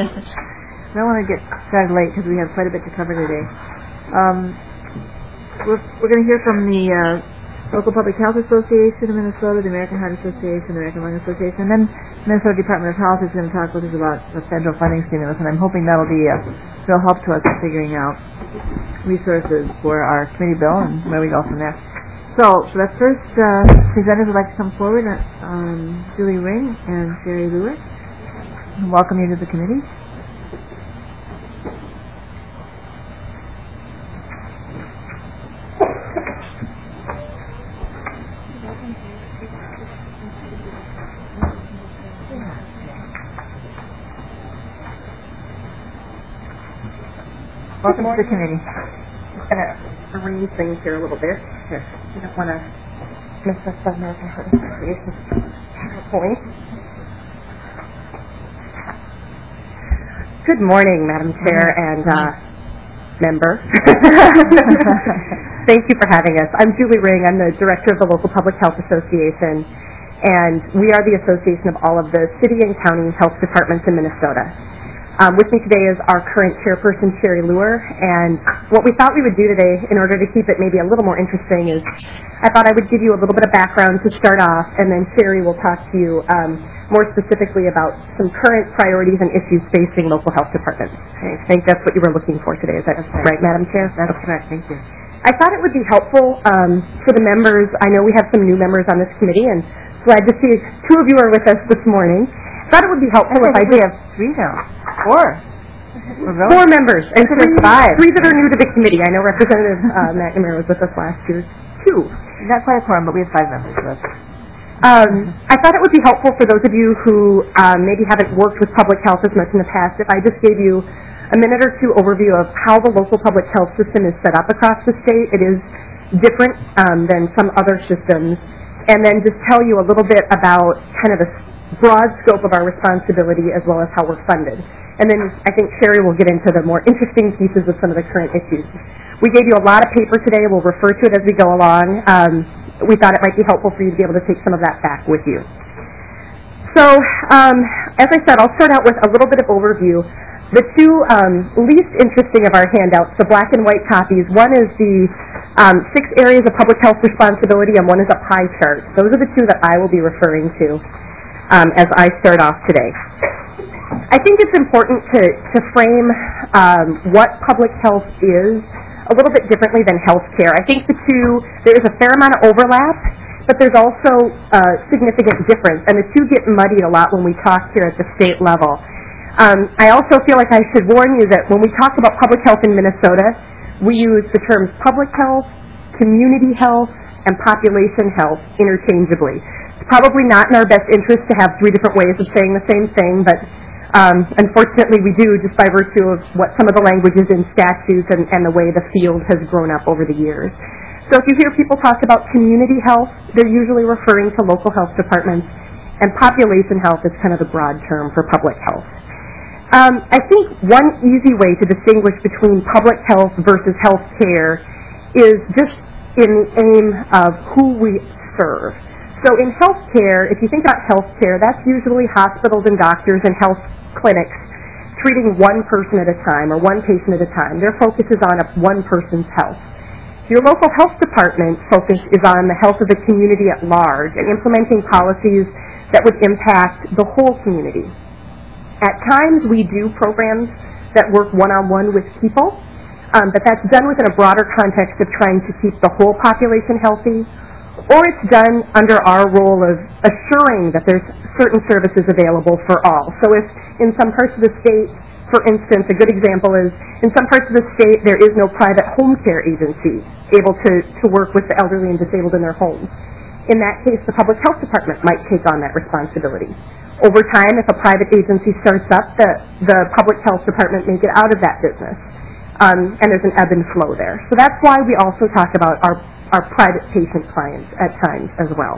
I don't want to get started late because we have quite a bit to cover today. We're going to hear from the Local Public Health Association of Minnesota, the American Heart Association, the American Lung Association, and then Minnesota Department of Health is going to talk with us about the federal funding stimulus, and I'm hoping that'll be a real help to us in figuring out resources for our committee bill and where we go from there. So the first presenters would like to come forward, Julie Ring and Sherry Lewis. Welcome you to the committee. Welcome to the committee. I'm going to arrange things here a little bit. Here. You don't want to miss us on American Heart Association PowerPoint. Good morning, Madam Chair and member. Thank you for having us. I'm Julie Ring. I'm the director of the Local Public Health Association, and we are the association of all of the city and county health departments in Minnesota. With me today is our current chairperson, Sherry Lewis, and what we thought we would do today, in order to keep it maybe a little more interesting, is I thought I would give you a little bit of background to start off, and then Sherry will talk to you more specifically about some current priorities and issues facing local health departments. I think that's what you were looking for today. Is that right, Madam Chair? That's correct. Thank you. I thought it would be helpful for the members. I know we have some new members on this committee, and glad to see two of you are with us this morning. I thought it would be helpful if I did. We have three now. Four members, and three that are new to the committee. I know Representative McNamara was with us last year. Two. Not quite a quorum, but we have 5 members with us. I thought it would be helpful for those of you who maybe haven't worked with public health as much in the past if I just gave you a minute or two overview of how the local public health system is set up across the state. It is different than some other systems. And then just tell you a little bit about kind of the broad scope of our responsibility as well as how we're funded. And then I think Sherry will get into the more interesting pieces of some of the current issues. We gave you a lot of paper today. We'll refer to it as we go along. We thought it might be helpful for you to be able to take some of that back with you. So, as I said, I'll start out with a little bit of overview. The two least interesting of our handouts, the black and white copies, one is the 6 areas of public health responsibility, and one is a pie chart. Those are the two that I will be referring to as I start off today. I think it's important to frame what public health is a little bit differently than health care. I think there is a fair amount of overlap, but there's also a significant difference, and the two get muddied a lot when we talk here at the state level. I also feel like I should warn you that when we talk about public health in Minnesota, we use the terms public health, community health, and population health interchangeably. It's probably not in our best interest to have 3 different ways of saying the same thing, but unfortunately we do, just by virtue of what some of the language is in statutes and the way the field has grown up over the years. So if you hear people talk about community health, they're usually referring to local health departments, and population health is kind of the broad term for public health. I think one easy way to distinguish between public health versus health care is just in the aim of who we serve. So in health care, if you think about health care, that's usually hospitals and doctors and health clinics treating one person at a time or one patient at a time. Their focus is on one person's health. Your local health department focus is on the health of the community at large and implementing policies that would impact the whole community. At times, we do programs that work one-on-one with people, but that's done within a broader context of trying to keep the whole population healthy, or it's done under our role of assuring that there's certain services available for all. So if in some parts of the state, for instance, a good example is in some parts of the state there is no private home care agency able to work with the elderly and disabled in their homes. In that case, the public health department might take on that responsibility. Over time, if a private agency starts up, the public health department may get out of that business. And there's an ebb and flow there. So that's why we also talk about our private patient clients at times as well.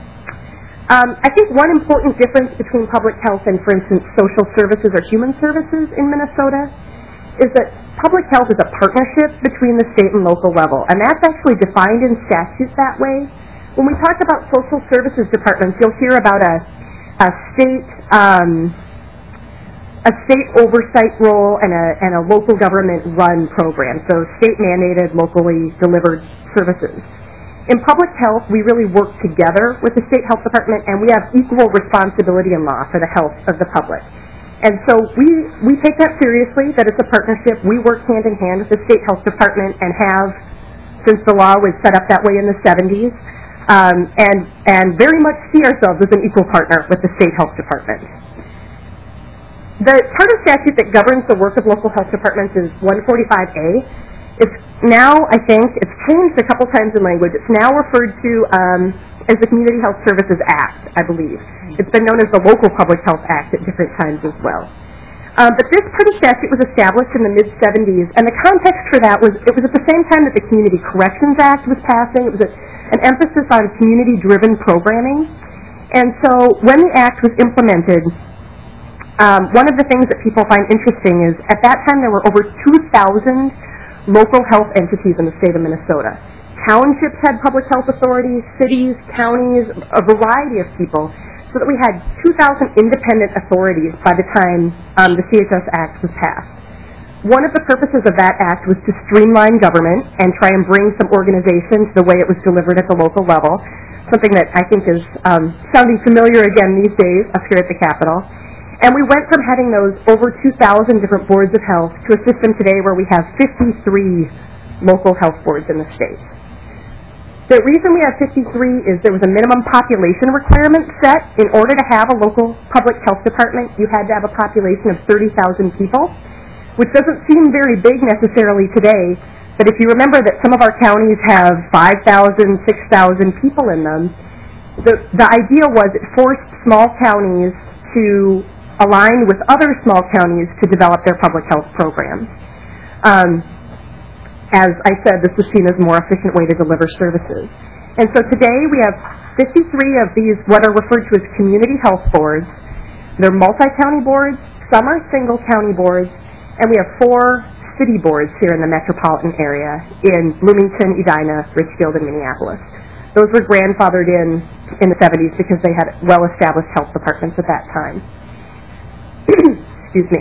I think one important difference between public health and, for instance, social services or human services in Minnesota is that public health is a partnership between the state and local level, and that's actually defined in statute that way. When we talk about social services departments, you'll hear about a state a state oversight role and a local government run program, so state mandated, locally delivered services. In public health, we really work together with the state health department, and we have equal responsibility in law for the health of the public. And so we take that seriously, that it's a partnership. We work hand in hand with the state health department and have since the law was set up that way in the 70s, and very much see ourselves as an equal partner with the state health department. The part of statute that governs the work of local health departments is 145A. It's now, I think, it's changed a couple times in language. It's now referred to as the Community Health Services Act, I believe. It's been known as the Local Public Health Act at different times as well. But this part of statute was established in the mid-70s, and the context for that was, it was at the same time that the Community Corrections Act was passing. It was an emphasis on community-driven programming. And so when the act was implemented, one of the things that people find interesting is at that time there were over 2,000 local health entities in the state of Minnesota. Townships had public health authorities, cities, counties, a variety of people, so that we had 2,000 independent authorities by the time the CHS Act was passed. One of the purposes of that act was to streamline government and try and bring some organization to the way it was delivered at the local level, something that I think is sounding familiar again these days up here at the Capitol. And we went from having those over 2,000 different boards of health to a system today where we have 53 local health boards in the state. The reason we have 53 is there was a minimum population requirement set. In order to have a local public health department, you had to have a population of 30,000 people, which doesn't seem very big necessarily today, but if you remember that some of our counties have 5,000, 6,000 people in them, the idea was it forced small counties to align with other small counties to develop their public health programs. As I said, this was seen as a more efficient way to deliver services. And so today we have 53 of these what are referred to as community health boards. They're multi-county boards, some are single county boards, and we have 4 city boards here in the metropolitan area in Bloomington, Edina, Richfield, and Minneapolis. Those were grandfathered in the 70s because they had well-established health departments at that time. Excuse me.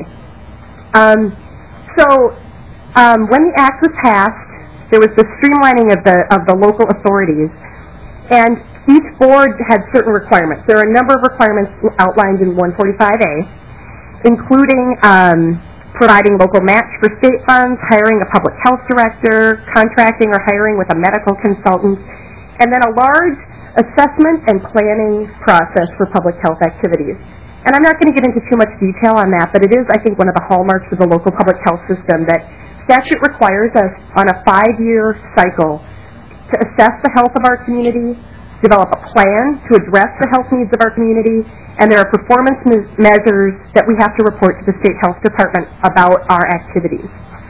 When the act was passed, there was the streamlining of the local authorities, and each board had certain requirements. There are a number of requirements outlined in 145A, including providing local match for state funds, hiring a public health director, contracting or hiring with a medical consultant, and then a large assessment and planning process for public health activities. And I'm not going to get into too much detail on that, but it is, I think, one of the hallmarks of the local public health system that statute requires us on a 5-year cycle to assess the health of our community, develop a plan to address the health needs of our community, and there are performance measures that we have to report to the state health department about our activities.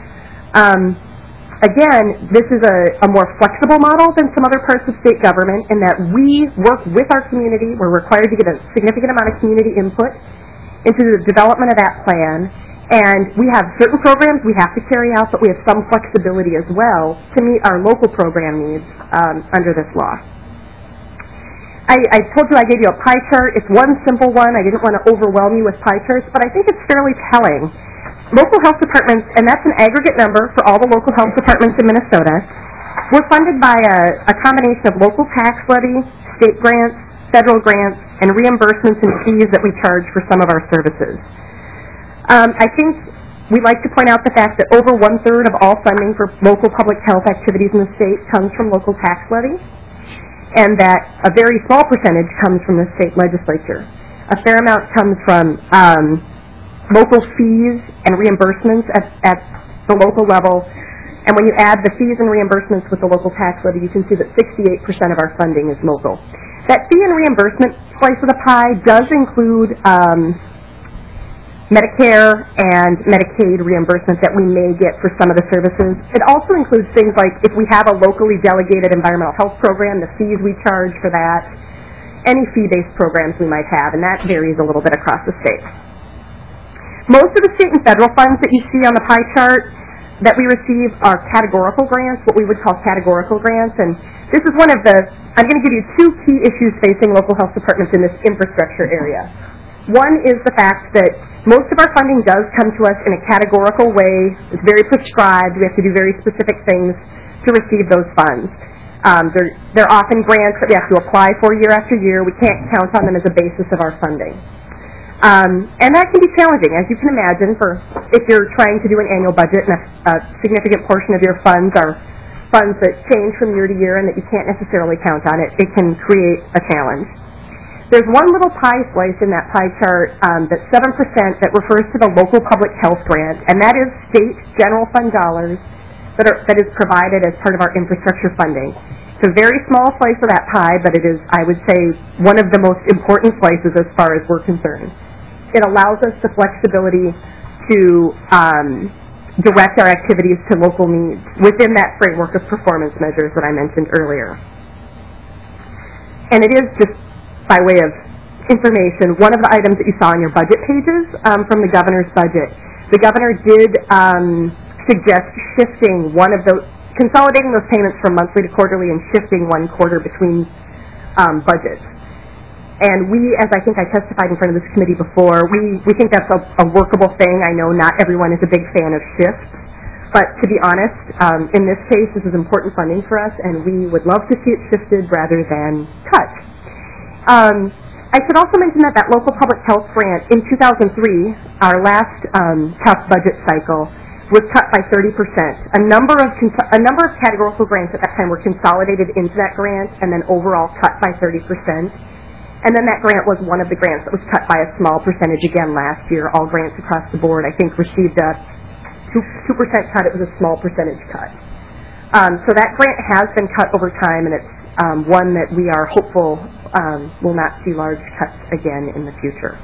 Again, this is a more flexible model than some other parts of state government in that we work with our community. We're required to get a significant amount of community input into the development of that plan. And we have certain programs we have to carry out, but we have some flexibility as well to meet our local program needs under this law. I told you I gave you a pie chart. It's one simple one. I didn't want to overwhelm you with pie charts, but I think it's fairly telling. Local health departments, and that's an aggregate number for all the local health departments in Minnesota, we're funded by a combination of local tax levy, state grants, federal grants, and reimbursements and fees that we charge for some of our services. I think we like to point out the fact that over 1/3 of all funding for local public health activities in the state comes from local tax levy, and that a very small percentage comes from the state legislature. A fair amount comes from local fees and reimbursements at the local level, and when you add the fees and reimbursements with the local tax levy, you can see that 68% of our funding is local. That fee and reimbursement slice of the pie does include Medicare and Medicaid reimbursement that we may get for some of the services. It also includes things like if we have a locally delegated environmental health program, the fees we charge for that, any fee-based programs we might have, and that varies a little bit across the state. Most of the state and federal funds that you see on the pie chart that we receive are categorical grants, what we would call categorical grants, and this is one of the, I'm going to give you 2 key issues facing local health departments in this infrastructure area. One is the fact that most of our funding does come to us in a categorical way. It's very prescribed. We have to do very specific things to receive those funds. They're often grants that we have to apply for year after year. We can't count on them as a basis of our funding. And that can be challenging, as you can imagine, for if you're trying to do an annual budget and a significant portion of your funds are funds that change from year to year and that you can't necessarily count on. It can create a challenge. There's one little pie slice in that pie chart that's 7% that refers to the local public health grant, and that is state general fund dollars that is provided as part of our infrastructure funding. It's a very small slice of that pie, but it is, I would say, one of the most important slices as far as we're concerned. It allows us the flexibility to direct our activities to local needs within that framework of performance measures that I mentioned earlier. And it is just by way of information, one of the items that you saw on your budget pages from the governor's budget. The governor did suggest shifting consolidating those payments from monthly to quarterly and shifting one quarter between budgets. And we, as I think I testified in front of this committee before, we think that's a workable thing. I know not everyone is a big fan of shifts, but to be honest, in this case, this is important funding for us, and we would love to see it shifted rather than cut. I should also mention that local public health grant in 2003, our last tough budget cycle, was cut by 30%. A number of categorical grants at that time were consolidated into that grant and then overall cut by 30%. And then that grant was one of the grants that was cut by a small percentage again last year. All grants across the board, I think, received a 2% cut. It was a small percentage cut. So that grant has been cut over time, and it's one that we are hopeful will not see large cuts again in the future.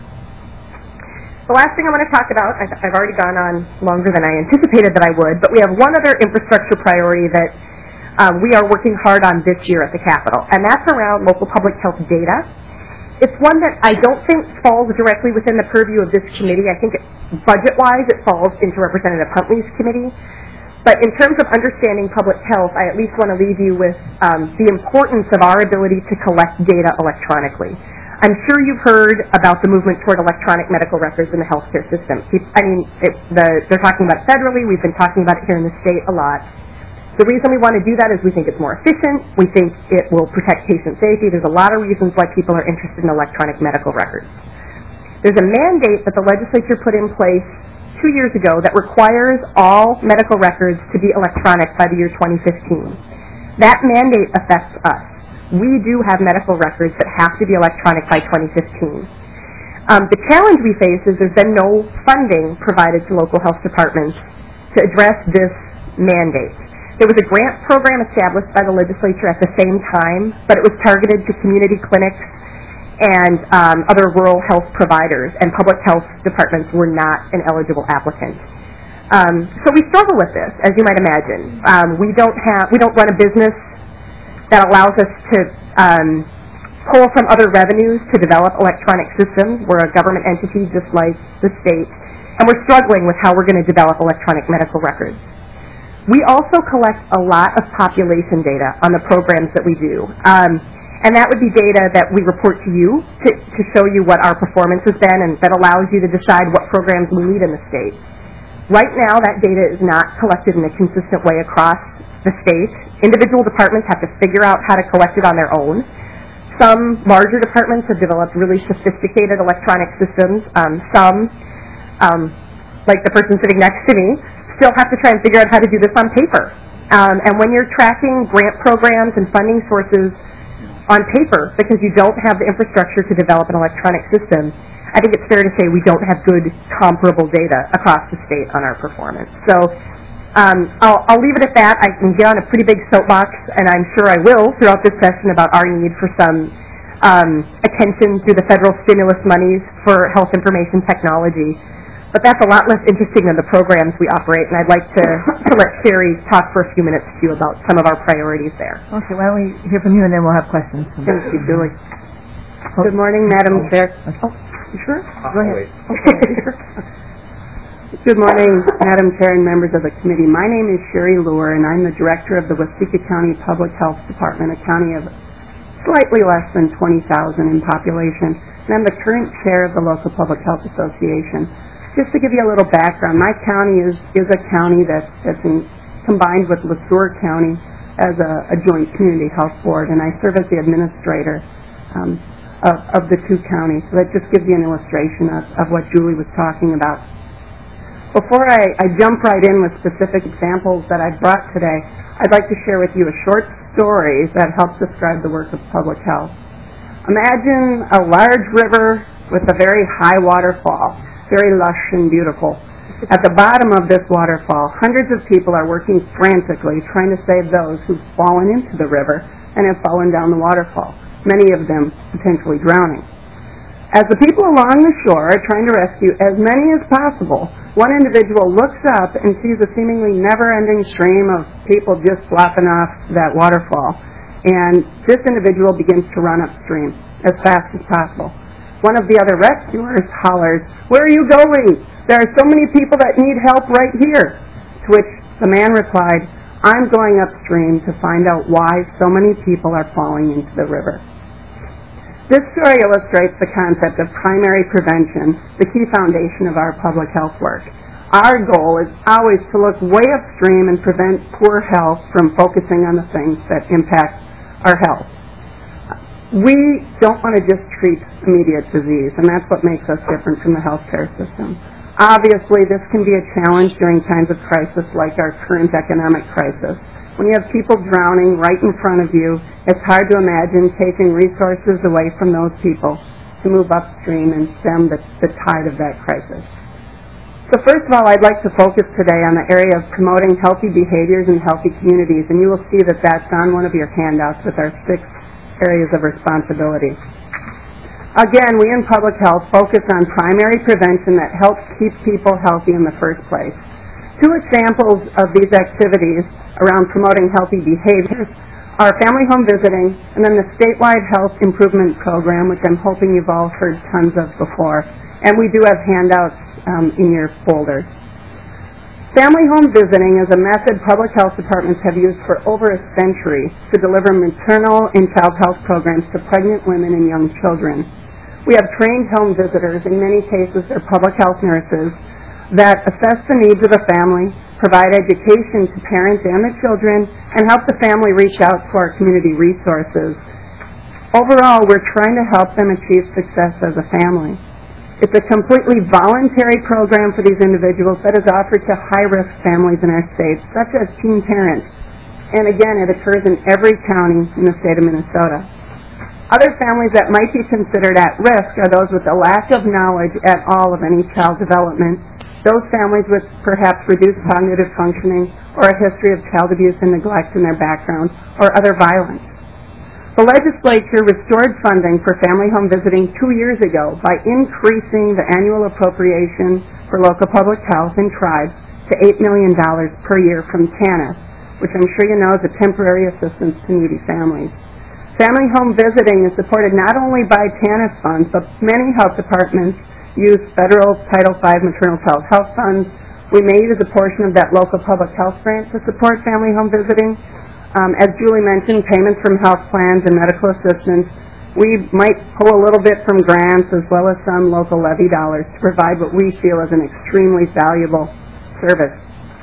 The last thing I want to talk about, I've already gone on longer than I anticipated that I would, but we have one other infrastructure priority that we are working hard on this year at the Capitol, and that's around local public health data. It's one that I don't think falls directly within the purview of this committee. I think budget-wise it falls into Representative Huntley's committee. But in terms of understanding public health, I at least want to leave you with the importance of our ability to collect data electronically. I'm sure you've heard about the movement toward electronic medical records in the healthcare system. They're talking about it federally. We've been talking about it here in the state a lot. The reason we want to do that is we think it's more efficient. We think it will protect patient safety. There's a lot of reasons why people are interested in electronic medical records. There's a mandate that the legislature put in place 2 years ago that requires all medical records to be electronic by the year 2015. That mandate affects us. We do have medical records that have to be electronic by 2015. The challenge we face is there's been no funding provided to local health departments to address this mandate. There was a grant program established by the legislature at the same time, but it was targeted to community clinics and other rural health providers, and public health departments were not an eligible applicant. So we struggle with this, as you might imagine. We don't run a business that allows us to pull from other revenues to develop electronic systems. We're a government entity just like the state, and we're struggling with how we're going to develop electronic medical records. We also collect a lot of population data on the programs that we do. And that would be data that we report to you to show you what our performance has been, and that allows you to decide what programs we need in the state. Right now, that data is not collected in a consistent way across the state. Individual departments have to figure out how to collect it on their own. Some larger departments have developed really sophisticated electronic systems. Some, like the person sitting next to me, still have to try and figure out how to do this on paper. And when you're tracking grant programs and funding sources on paper, because you don't have the infrastructure to develop an electronic system, I think it's fair to say we don't have good comparable data across the state on our performance. So I'll leave it at that. I can get on a pretty big soapbox, and I'm sure I will throughout this session, about our need for some attention through the federal stimulus monies for health information technology. But that's a lot less interesting than the programs we operate, and I'd like to let Sherry talk for a few minutes to you about some of our priorities there. Okay, why don't we hear from you, and then we'll have questions. Thank you, Julie. Good morning, Madam Chair. Oh, you sure? Go ahead. Good morning, Madam Chair and members of the committee. My name is Sherry Lure, and I'm the Director of the Waseca County Public Health Department, a county of slightly less than 20,000 in population, and I'm the current chair of the local Public Health Association. Just to give you a little background, my county is a county that's combined with LeSueur County as a joint community health board, and I serve as the administrator of the two counties. So that just gives you an illustration of what Julie was talking about. Before I jump right in with specific examples that I brought today, I'd like to share with you a short story that helps describe the work of public health. Imagine a large river with a very high waterfall, very lush and beautiful. At the bottom of this waterfall, hundreds of people are working frantically trying to save those who've fallen into the river and have fallen down the waterfall, many of them potentially drowning. As the people along the shore are trying to rescue as many as possible, one individual looks up and sees a seemingly never-ending stream of people just flopping off that waterfall. And this individual begins to run upstream as fast as possible. One of the other rescuers hollers, "Where are you going? There are so many people that need help right here." To which the man replied, "I'm going upstream to find out why so many people are falling into the river." This story illustrates the concept of primary prevention, the key foundation of our public health work. Our goal is always to look way upstream and prevent poor health from focusing on the things that impact our health. We don't want to just treat immediate disease, and that's what makes us different from the healthcare system. Obviously, this can be a challenge during times of crisis like our current economic crisis. When you have people drowning right in front of you, it's hard to imagine taking resources away from those people to move upstream and stem the tide of that crisis. So first of all, I'd like to focus today on the area of promoting healthy behaviors and healthy communities, and you will see that that's on one of your handouts with our 6 areas of responsibility. Again, we in public health focus on primary prevention that helps keep people healthy in the first place. 2 examples of these activities around promoting healthy behaviors are family home visiting and then the statewide health improvement program, which I'm hoping you've all heard tons of before. And we do have handouts in your folders. Family home visiting is a method public health departments have used for over a century to deliver maternal and child health programs to pregnant women and young children. We have trained home visitors, in many cases they're public health nurses, that assess the needs of the family, provide education to parents and the children, and help the family reach out to our community resources. Overall, we're trying to help them achieve success as a family. It's a completely voluntary program for these individuals that is offered to high-risk families in our state, such as teen parents. And again, it occurs in every county in the state of Minnesota. Other families that might be considered at risk are those with a lack of knowledge at all of any child development, those families with perhaps reduced cognitive functioning or a history of child abuse and neglect in their background, or other violence. The legislature restored funding for family home visiting 2 years ago by increasing the annual appropriation for local public health and tribes to $8 million per year from TANF, which I'm sure you know is a temporary assistance to needy families. Family home visiting is supported not only by TANF funds, but many health departments use federal Title V maternal child health funds. We may use a portion of that local public health grant to support family home visiting. As Julie mentioned, payments from health plans and medical assistance. We might pull a little bit from grants as well as some local levy dollars to provide what we feel is an extremely valuable service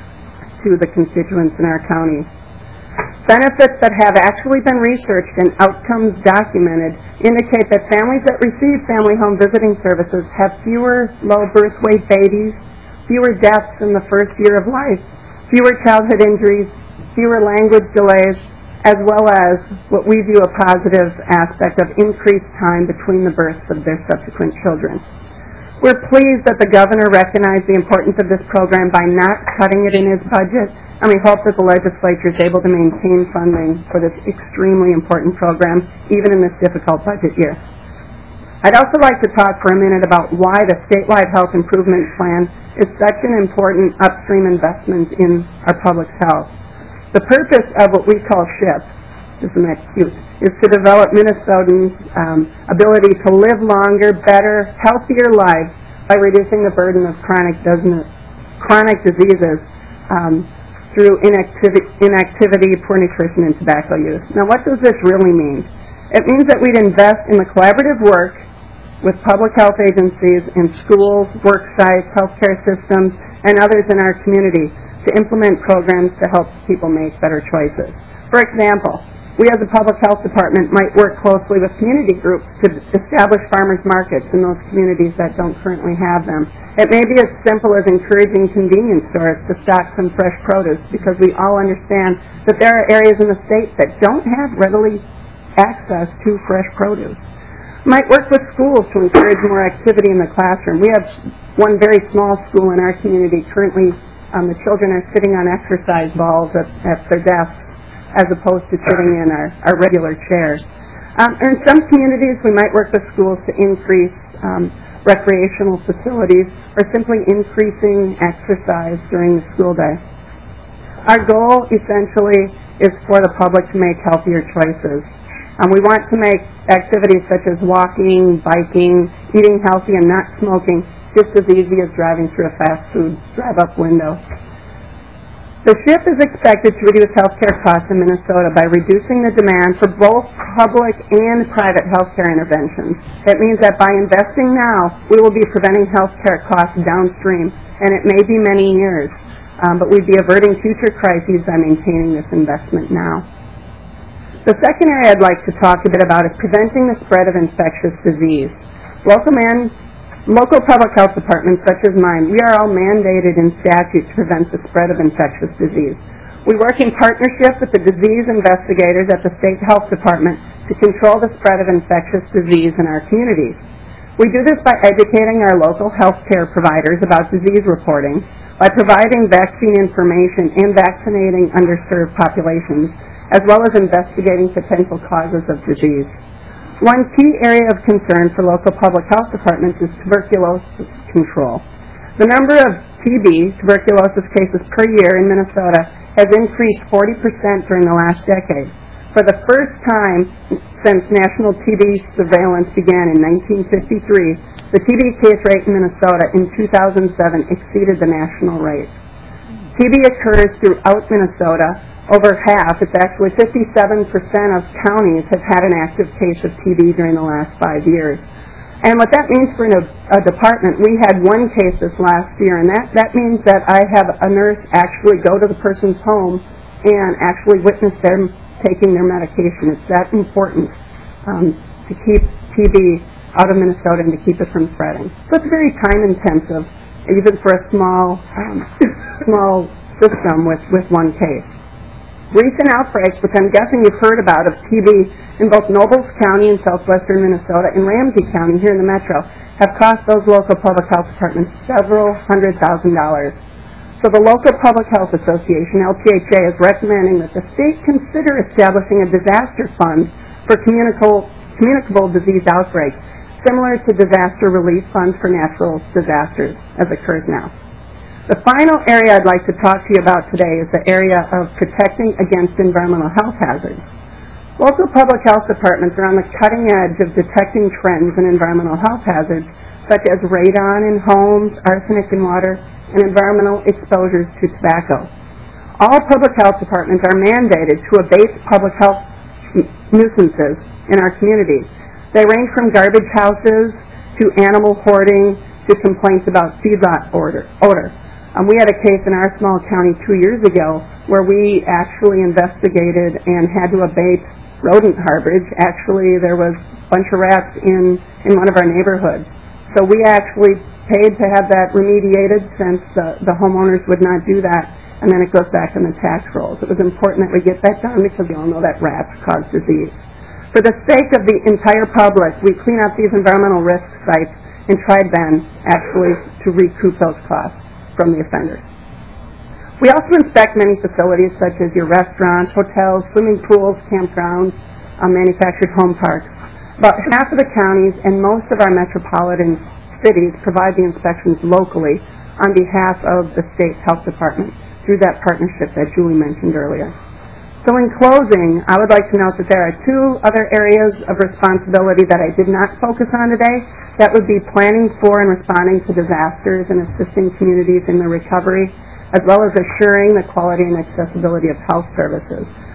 to the constituents in our county. Benefits that have actually been researched and outcomes documented indicate that families that receive family home visiting services have fewer low birth weight babies, fewer deaths in the first year of life, fewer childhood injuries, fewer language delays, as well as what we view a positive aspect of increased time between the births of their subsequent children. We're pleased that the governor recognized the importance of this program by not cutting it in his budget, and we hope that the legislature is able to maintain funding for this extremely important program, even in this difficult budget year. I'd also like to talk for a minute about why the statewide health improvement plan is such an important upstream investment in our public health. The purpose of what we call SHIP, isn't that cute, is to develop Minnesotans' ability to live longer, better, healthier lives by reducing the burden of chronic diseases through inactivity, poor nutrition, and tobacco use. Now, what does this really mean? It means that we'd invest in the collaborative work with public health agencies in schools, work sites, healthcare systems, and others in our community to implement programs to help people make better choices. For example, we as a public health department might work closely with community groups to establish farmers markets in those communities that don't currently have them. It may be as simple as encouraging convenience stores to stock some fresh produce, because we all understand that there are areas in the state that don't have readily access to fresh produce. Might work with schools to encourage more activity in the classroom. We have one very small school in our community. Currently, the children are sitting on exercise balls at their desks as opposed to sitting in our regular chairs. In some communities, we might work with schools to increase recreational facilities or simply increasing exercise during the school day. Our goal, essentially, is for the public to make healthier choices. We want to make activities such as walking, biking, eating healthy, and not smoking just as easy as driving through a fast food drive-up window. The SHIP is expected to reduce healthcare costs in Minnesota by reducing the demand for both public and private healthcare interventions. It means that by investing now, we will be preventing healthcare costs downstream, and it may be many years, but we'd be averting future crises by maintaining this investment now. The second area I'd like to talk a bit about is preventing the spread of infectious disease. Local public health departments such as mine, we are all mandated in statute to prevent the spread of infectious disease. We work in partnership with the disease investigators at the state health department to control the spread of infectious disease in our communities. We do this by educating our local health care providers about disease reporting, by providing vaccine information and vaccinating underserved populations, as well as investigating potential causes of disease. One key area of concern for local public health departments is tuberculosis control. The number of TB, tuberculosis cases per year in Minnesota, has increased 40% during the last decade. For the first time since national TB surveillance began in 1953, the TB case rate in Minnesota in 2007 exceeded the national rate. TB occurs throughout Minnesota. Over half, it's actually 57% of counties have had an active case of TB during the last 5 years. And what that means for a department, we had one case this last year, and that means that I have a nurse actually go to the person's home and actually witness them taking their medication. It's that important to keep TB out of Minnesota and to keep it from spreading. So it's very time intensive, even for a small system with one case. Recent outbreaks, which I'm guessing you've heard about, of TB in both Nobles County in southwestern Minnesota and Ramsey County here in the metro have cost those local public health departments several $100,000. So the local Public Health Association, LPHA, is recommending that the state consider establishing a disaster fund for communicable disease outbreaks, similar to disaster relief funds for natural disasters, as occurs now. The final area I'd like to talk to you about today is the area of protecting against environmental health hazards. Local public health departments are on the cutting edge of detecting trends in environmental health hazards, such as radon in homes, arsenic in water, and environmental exposures to tobacco. All public health departments are mandated to abate public health nuisances in our communities. They range from garbage houses to animal hoarding to complaints about feedlot odor. We had a case in our small county 2 years ago where we actually investigated and had to abate rodent harborage. Actually, there was a bunch of rats in one of our neighborhoods. So we actually paid to have that remediated since the homeowners would not do that, and then it goes back in the tax rolls. It was important that we get that done because we all know that rats cause disease. For the sake of the entire public, we clean up these environmental risk sites and try then actually to recoup those costs from the offenders. We also inspect many facilities such as your restaurants, hotels, swimming pools, campgrounds, manufactured home parks. About half of the counties and most of our metropolitan cities provide the inspections locally on behalf of the state health department through that partnership that Julie mentioned earlier. So in closing, I would like to note that there are two other areas of responsibility that I did not focus on today. That would be planning for and responding to disasters and assisting communities in their recovery, as well as assuring the quality and accessibility of health services.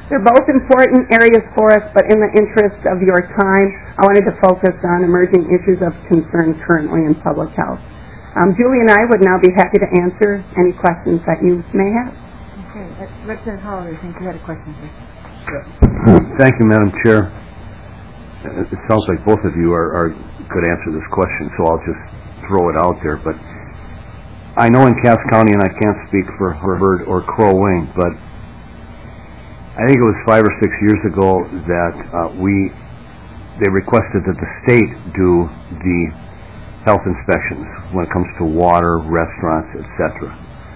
They're both important areas for us, but in the interest of your time, I wanted to focus on emerging issues of concern currently in public health. Julie and I would now be happy to answer any questions that you may have. Okay. Representative Hollander, I think you had a question, sir. Thank you, Madam Chair. It sounds like both of you could answer this question, so I'll just throw it out there. But I know in Cass County, and I can't speak for Herbert or Crow Wing, but I think it was 5 or 6 years ago that they requested that the state do the health inspections when it comes to water, restaurants, etc.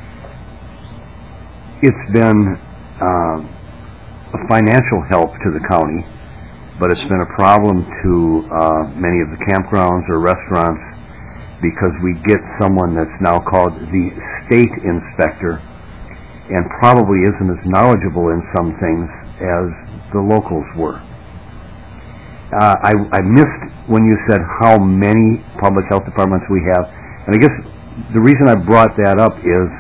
It's been a financial help to the county, but it's been a problem to many of the campgrounds or restaurants because we get someone that's now called the state inspector and probably isn't as knowledgeable in some things as the locals were. I missed when you said how many public health departments we have, and I guess the reason I brought that up is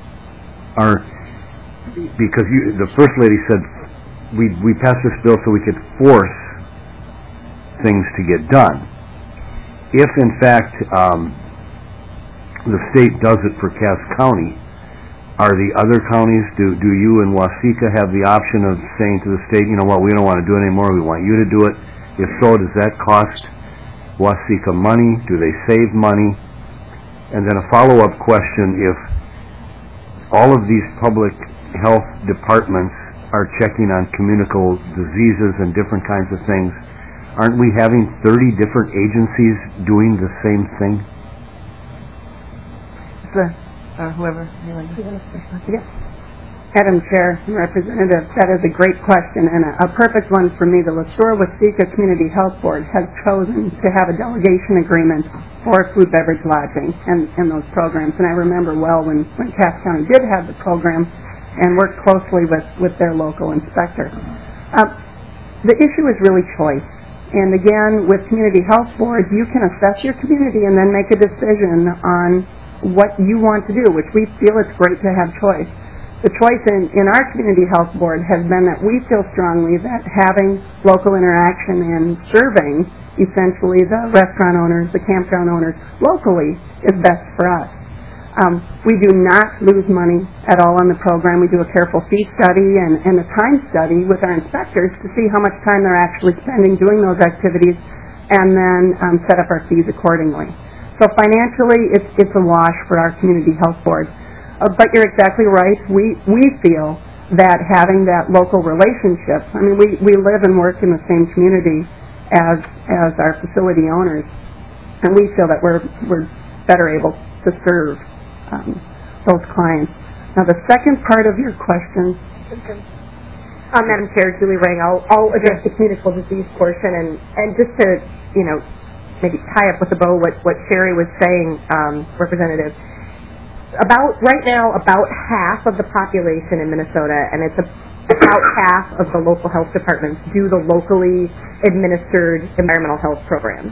because the First Lady said we passed this bill so we could force things to get done. If in fact the state does it for Cass County, are the other counties, do you and Waseca have the option of saying to the state, you know what, we don't want to do it anymore, we want you to do it? If so, does that cost Waseca money? Do they save money? And then a follow-up question, if all of these public health departments are checking on communicable diseases and different kinds of things, aren't we having 30 different agencies doing the same thing? Whoever. Madam Chair and Representative, that is a great question and a perfect one for me. The LeSueur-Waseca Community Health Board has chosen to have a delegation agreement for food, beverage, lodging and those programs. And I remember well when Cass County did have the program and worked closely with their local inspector. The issue is really choice. And again, with community health boards, you can assess your community and then make a decision on what you want to do, which we feel it's great to have choice. The choice in our community health board has been that we feel strongly that having local interaction and serving essentially the restaurant owners, the campground owners locally is best for us. We do not lose money at all on the program. We do a careful fee study and a time study with our inspectors to see how much time they're actually spending doing those activities and then set up our fees accordingly. So financially, it's a wash for our community health board. But you're exactly right. We feel that having that local relationship, I mean, we live and work in the same community as our facility owners, and we feel that we're better able to serve those clients. Now, the second part of your question. Madam Chair, Julie Rang, I'll address the communicable disease portion and just to, maybe tie up with a bow what Sherry was saying, Representative. Right now, about half of the population in Minnesota, and it's about half of the local health departments do the locally administered environmental health programs.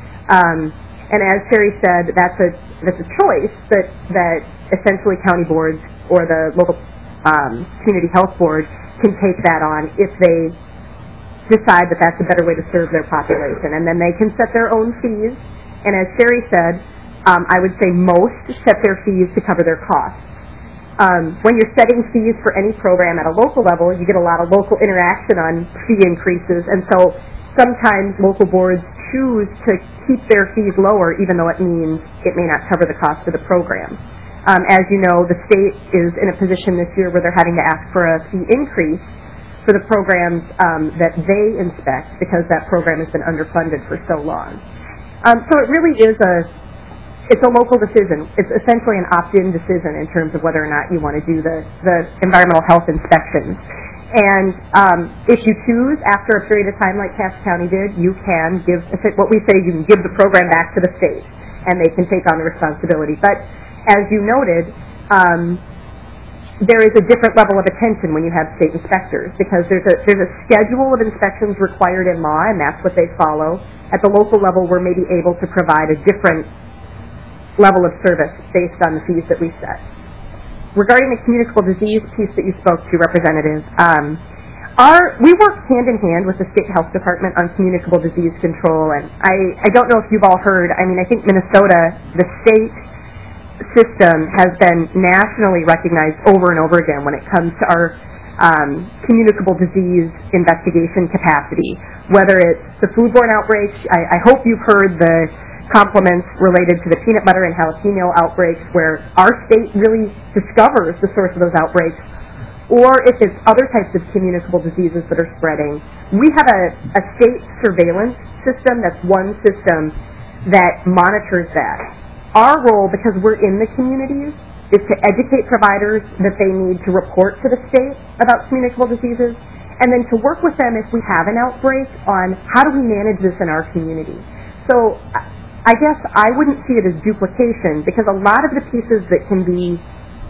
And as Sherry said, that's a choice that essentially county boards or the local community health board can take that on if they decide that that's a better way to serve their population. And then they can set their own fees. And as Sherry said, I would say most set their fees to cover their costs. When you're setting fees for any program at a local level, you get a lot of local interaction on fee increases. And so sometimes local boards choose to keep their fees lower, even though it means it may not cover the cost of the program. As you know, the state is in a position this year where they're having to ask for a fee increase for the programs that they inspect because that program has been underfunded for so long. So it really is it's a local decision. It's essentially an opt-in decision in terms of whether or not you want to do the environmental health inspections. And if you choose, after a period of time like Cass County did, you can give, what we say, you can give the program back to the state, and they can take on the responsibility. But as you noted, there is a different level of attention when you have state inspectors because there's a schedule of inspections required in law, and that's what they follow. At the local level, we're maybe able to provide a different level of service based on the fees that we set. Regarding the communicable disease piece that you spoke to, Representative, We work hand in hand with the state health department on communicable disease control, and I don't know if you've all heard. I mean, I think Minnesota, the state system, has been nationally recognized over and over again when it comes to our communicable disease investigation capacity. Whether it's the foodborne outbreaks, I hope you've heard the compliments related to the peanut butter and jalapeno outbreaks, where our state really discovers the source of those outbreaks. Or if it's other types of communicable diseases that are spreading, we have a state surveillance system that's one system that monitors that. Our role, because we're in the communities, is to educate providers that they need to report to the state about communicable diseases, and then to work with them if we have an outbreak on how do we manage this in our community. So I guess I wouldn't see it as duplication, because a lot of the pieces that can be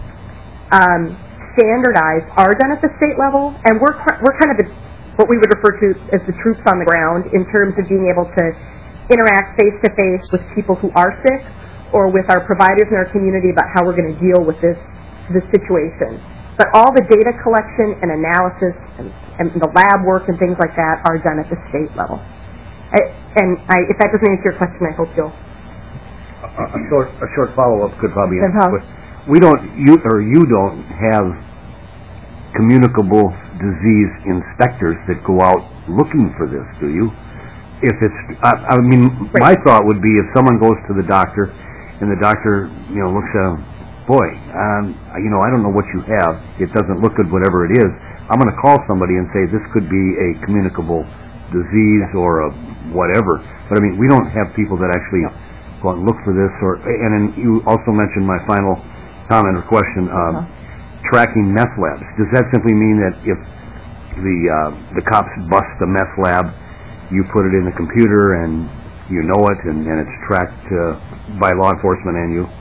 standardized are done at the state level, and we're kind of what we would refer to as the troops on the ground in terms of being able to interact face-to-face with people who are sick or with our providers in our community about how we're going to deal with this situation. But all the data collection and analysis and the lab work and things like that are done at the state level. If that doesn't answer your question, I hope you'll... A short follow-up could probably answer. You don't have communicable disease inspectors that go out looking for this, do you? If it's, my thought would be if someone goes to the doctor and the doctor, looks at him, boy, I don't know what you have. It doesn't look good, whatever it is. I'm going to call somebody and say this could be a communicable disease or a whatever. But we don't have people that actually go out and look for this. And then you also mentioned my final comment or question, tracking meth labs. Does that simply mean that if the cops bust a meth lab, you put it in the computer and you know it and it's tracked by law enforcement and you?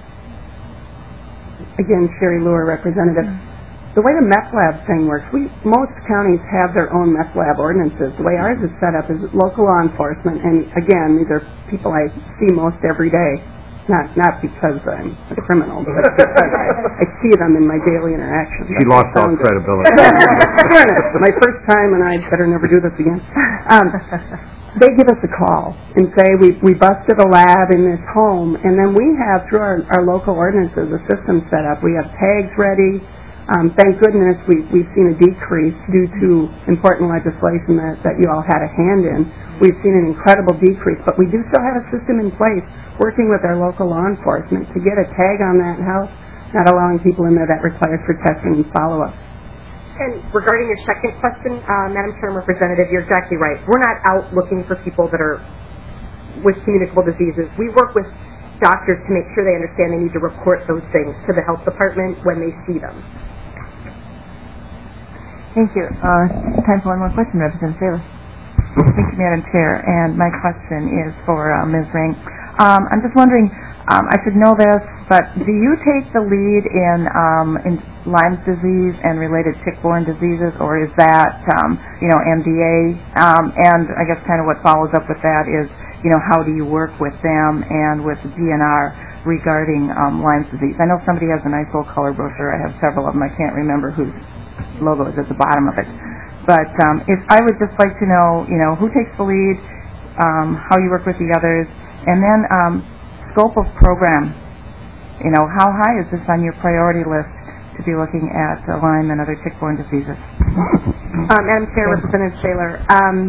Again, Sherry Luer, representative. The way the meth lab thing works, most counties have their own meth lab ordinances. The way ours is set up is local law enforcement, and again, these are people I see most every day. Not because I'm a criminal, but because I see them in my daily interactions. She lost all credibility. My first time, and I better never do this again. They give us a call and say, we busted a lab in this home, and then we have, through our local ordinances, a system set up. We have tags ready. Thank goodness we've seen a decrease due to important legislation that you all had a hand in. We've seen an incredible decrease, but we do still have a system in place working with our local law enforcement to get a tag on that house, not allowing people in there that requires for testing and follow-up. And regarding your second question, Madam Chair and Representative, you're exactly right. We're not out looking for people that are with communicable diseases. We work with doctors to make sure they understand they need to report those things to the health department when they see them. Thank you. Time for one more question, Representative Saylor. Thank you, Madam Chair. And my question is for Ms. Ring. I'm just wondering, I should know this, but do you take the lead in Lyme's disease and related tick-borne diseases, or is that, MDA? And I guess kind of what follows up with that is, how do you work with them and with the DNR regarding Lyme's disease? I know somebody has a nice little color brochure. I have several of them. I can't remember whose logo is at the bottom of it. But if I would just like to know, who takes the lead, how you work with the others, and then scope of program. How high is this on your priority list to be looking at Lyme and other tick-borne diseases? Madam Chair, Representative Saylor,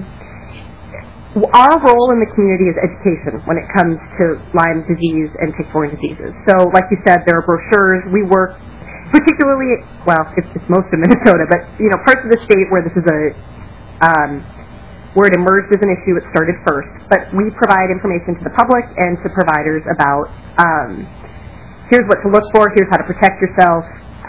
our role in the community is education when it comes to Lyme disease and tick-borne diseases. So, like you said, there are brochures. We work particularly, it's most of Minnesota, but, parts of the state where this is where it emerged as an issue, it started first. But we provide information to the public and to providers about here's what to look for, here's how to protect yourself,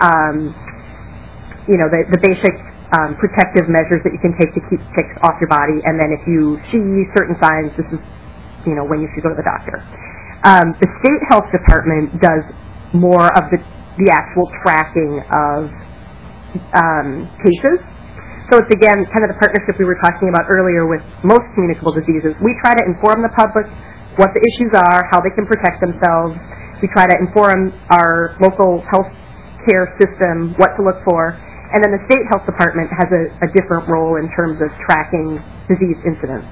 the basic protective measures that you can take to keep ticks off your body, and then if you see certain signs, this is, when you should go to the doctor. The state health department does more of the actual tracking of cases. So it's, again, kind of the partnership we were talking about earlier with most communicable diseases. We try to inform the public what the issues are, how they can protect themselves. We try to inform our local health care system what to look for. And then the state health department has a different role in terms of tracking disease incidents.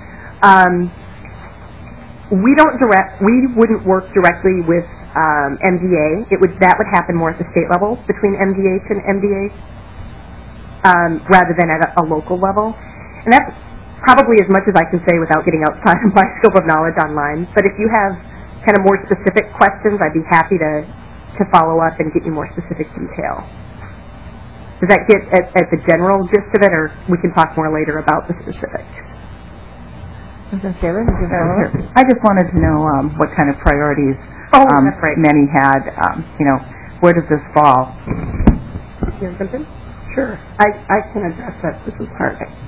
We wouldn't work directly with MDA. That would happen more at the state level between MDH and MDA rather than at a local level. And that's probably as much as I can say without getting outside of my scope of knowledge online. But if you have kind of more specific questions, I'd be happy to follow up and give you more specific detail. Does that get at the general gist of it, or we can talk more later about the specifics? I just wanted to know what kind of priorities that's right. many had. Where does this fall? You have something? Sure. I can address that. This is part of it.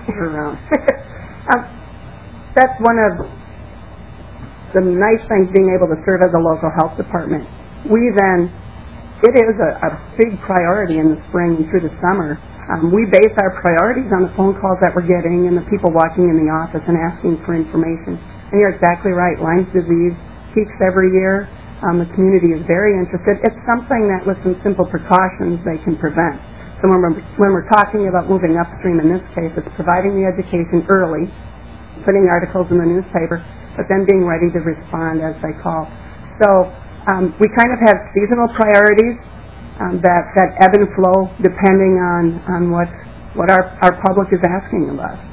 That's one of the nice things being able to serve as a local health department. It is a big priority in the spring and through the summer. We base our priorities on the phone calls that we're getting and the people walking in the office and asking for information. And you're exactly right. Lyme's disease peaks every year. The community is very interested. It's something that with some simple precautions they can prevent. So when we're talking about moving upstream in this case, it's providing the education early, putting articles in the newspaper, but then being ready to respond as they call. So we kind of have seasonal priorities that ebb and flow depending on what our public is asking of us.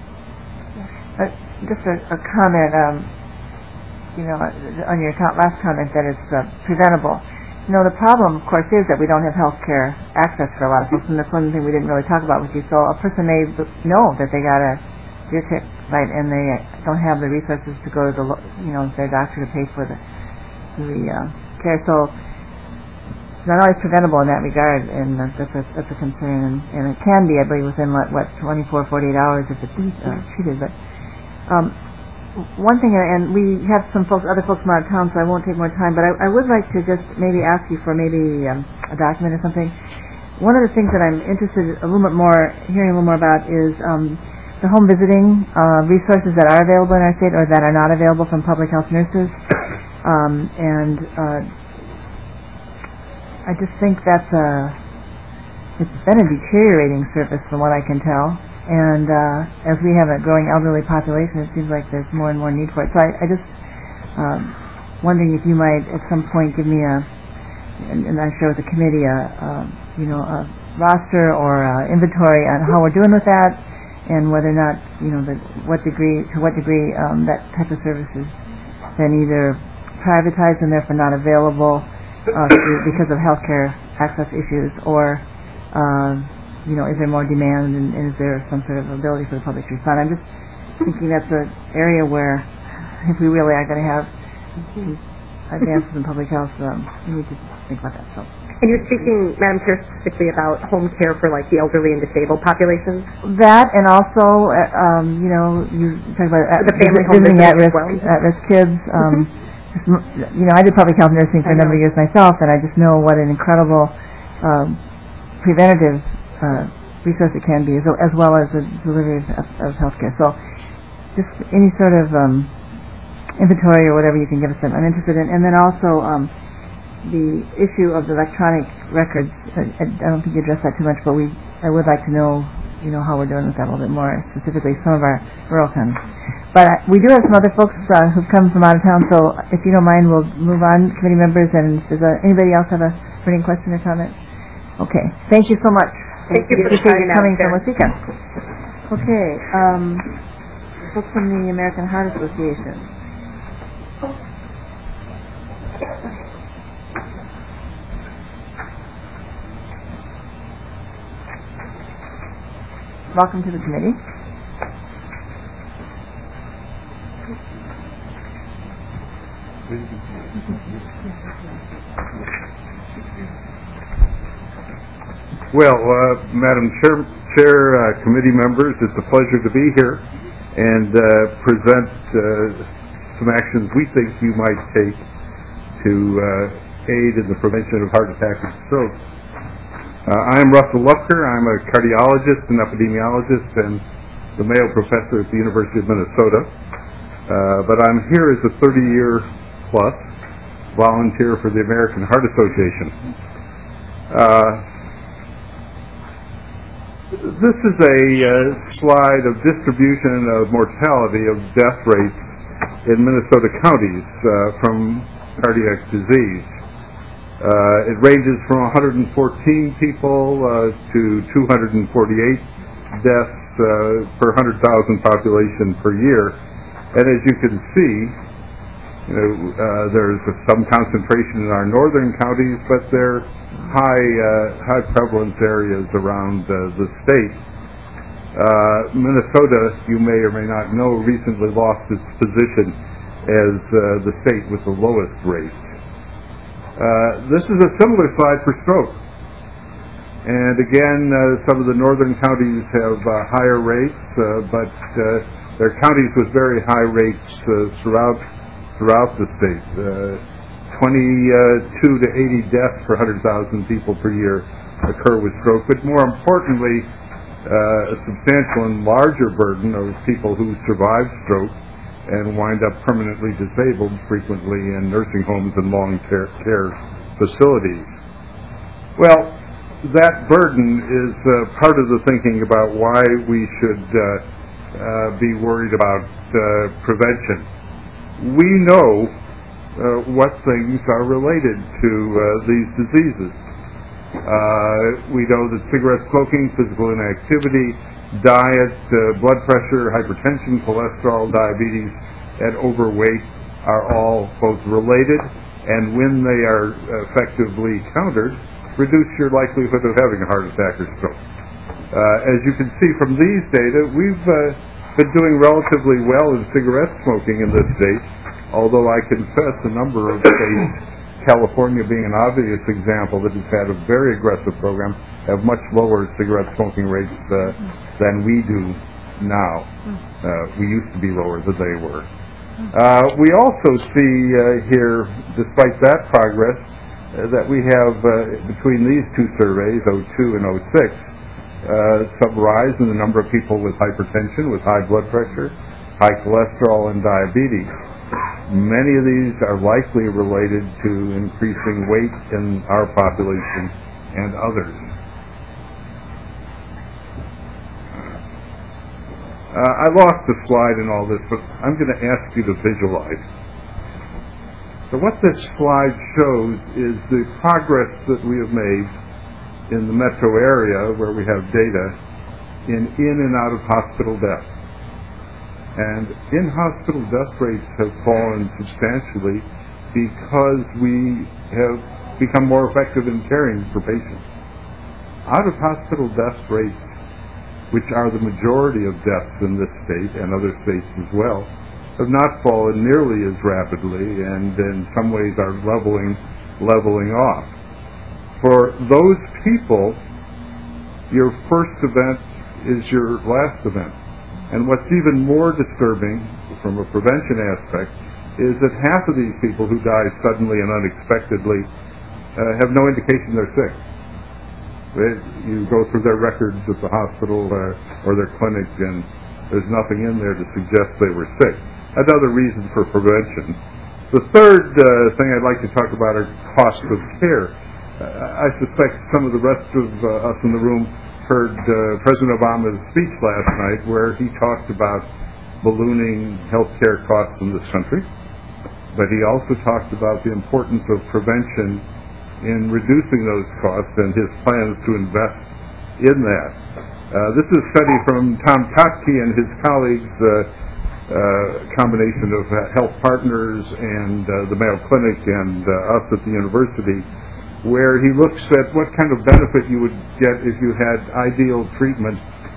Just a comment, on your last comment that it's preventable. The problem, of course, is that we don't have health care access for a lot of folks, and that's one thing we didn't really talk about with you. So a person may know that they got a deer tick bite, and they don't have the resources to go to their doctor to pay for the care. So it's not always preventable in that regard, and that's a concern. And it can be, I believe, within 24, 48 hours if it's treated. But one thing, and we have other folks from out of town, so I won't take more time, but I would like to just maybe ask you for maybe a document or something. One of the things that I'm interested hearing a little more about is the home visiting resources that are available in our state or that are not available from public health nurses. I just think it's been a deteriorating service from what I can tell. And as we have a growing elderly population, it seems like there's more and more need for it. So I just wondering if you might at some point give me and I'm sure with the committee, a roster or inventory on how we're doing with that, and whether or not to what degree that type of service is then either privatized and therefore not available because of healthcare access issues, or is there more demand, and is there some sort of ability for the public to respond? I'm just thinking that's an area where, if we really are going to have advances in public health, we need to think about that. So. And you're speaking, Madam Chair, specifically about home care for the elderly and disabled populations? That, and also, you talk about the family home visiting at-risk kids. I did public health nursing for a number of years myself, and I just know what an incredible preventative resource it can be, as well as the delivery of healthcare. So, just any sort of inventory or whatever you can give us, I'm interested in. And then also the issue of the electronic records. I don't think you addressed that too much, but I would like to know, how we're doing with that a little bit more, specifically some of our rural counties. But we do have some other folks who've come from out of town, so if you don't mind, we'll move on, committee members. And does anybody else have a burning question or comment? Okay, thank you so much. Thank you for coming from Waseca. Okay, folks from the American Heart Association. Welcome to the committee. Well, Madam Chair, committee members, it's a pleasure to be here and present some actions we think you might take to aid in the prevention of heart attack and stroke. I'm Russell Lupker. I'm a cardiologist and epidemiologist and the Mayo Professor at the University of Minnesota. But I'm here as a 30-year plus volunteer for the American Heart Association. This is a slide of distribution of mortality of death rates in Minnesota counties from cardiac disease. It ranges from 114 people to 248 deaths per 100,000 population per year. And as you can see, there's some concentration in our northern counties, but they're high prevalence areas around the state. Minnesota, you may or may not know, recently lost its position as the state with the lowest rate. This is a similar slide for stroke. And again, some of the northern counties have higher rates, but they're counties with very high rates throughout the state. 22 to 80 deaths per 100,000 people per year occur with stroke, but more importantly, a substantial and larger burden of people who survive stroke and wind up permanently disabled, frequently in nursing homes and long-care facilities. Well, that burden is part of the thinking about why we should be worried about prevention. We know what things are related to these diseases. We know that cigarette smoking, physical inactivity, diet, blood pressure, hypertension, cholesterol, diabetes, and overweight are all both related, and when they are effectively countered, reduce your likelihood of having a heart attack or stroke. As you can see from these data, we've been doing relatively well in cigarette smoking in this state, although I confess a number of states, California being an obvious example that has had a very aggressive program, have much lower cigarette smoking rates than we do now. We used to be lower than they were. We also see here, despite that progress, that we have, between these two surveys, 02 and 06, some rise in the number of people with hypertension, with high blood pressure, high cholesterol, and diabetes. Many of these are likely related to increasing weight in our population and others. I lost the slide in all this, but I'm going to ask you to visualize. So what this slide shows is the progress that we have made in the metro area where we have data in and out of hospital deaths. And in-hospital death rates have fallen substantially because we have become more effective in caring for patients. Out-of-hospital death rates, which are the majority of deaths in this state and other states as well, have not fallen nearly as rapidly and in some ways are leveling off. For those people, your first event is your last event. And what's even more disturbing from a prevention aspect is that half of these people who die suddenly and unexpectedly have no indication they're sick. You go through their records at the hospital or their clinic and there's nothing in there to suggest they were sick. Another reason for prevention. The third thing I'd like to talk about are costs of care. I suspect some of the rest of us in the room heard President Obama's speech last night where he talked about ballooning healthcare costs in this country, but he also talked about the importance of prevention in reducing those costs and his plans to invest in that. This is a study from Tom Kotke and his colleagues, combination of Health Partners and the Mayo Clinic and us at the university, where he looks at what kind of benefit you would get if you had ideal treatment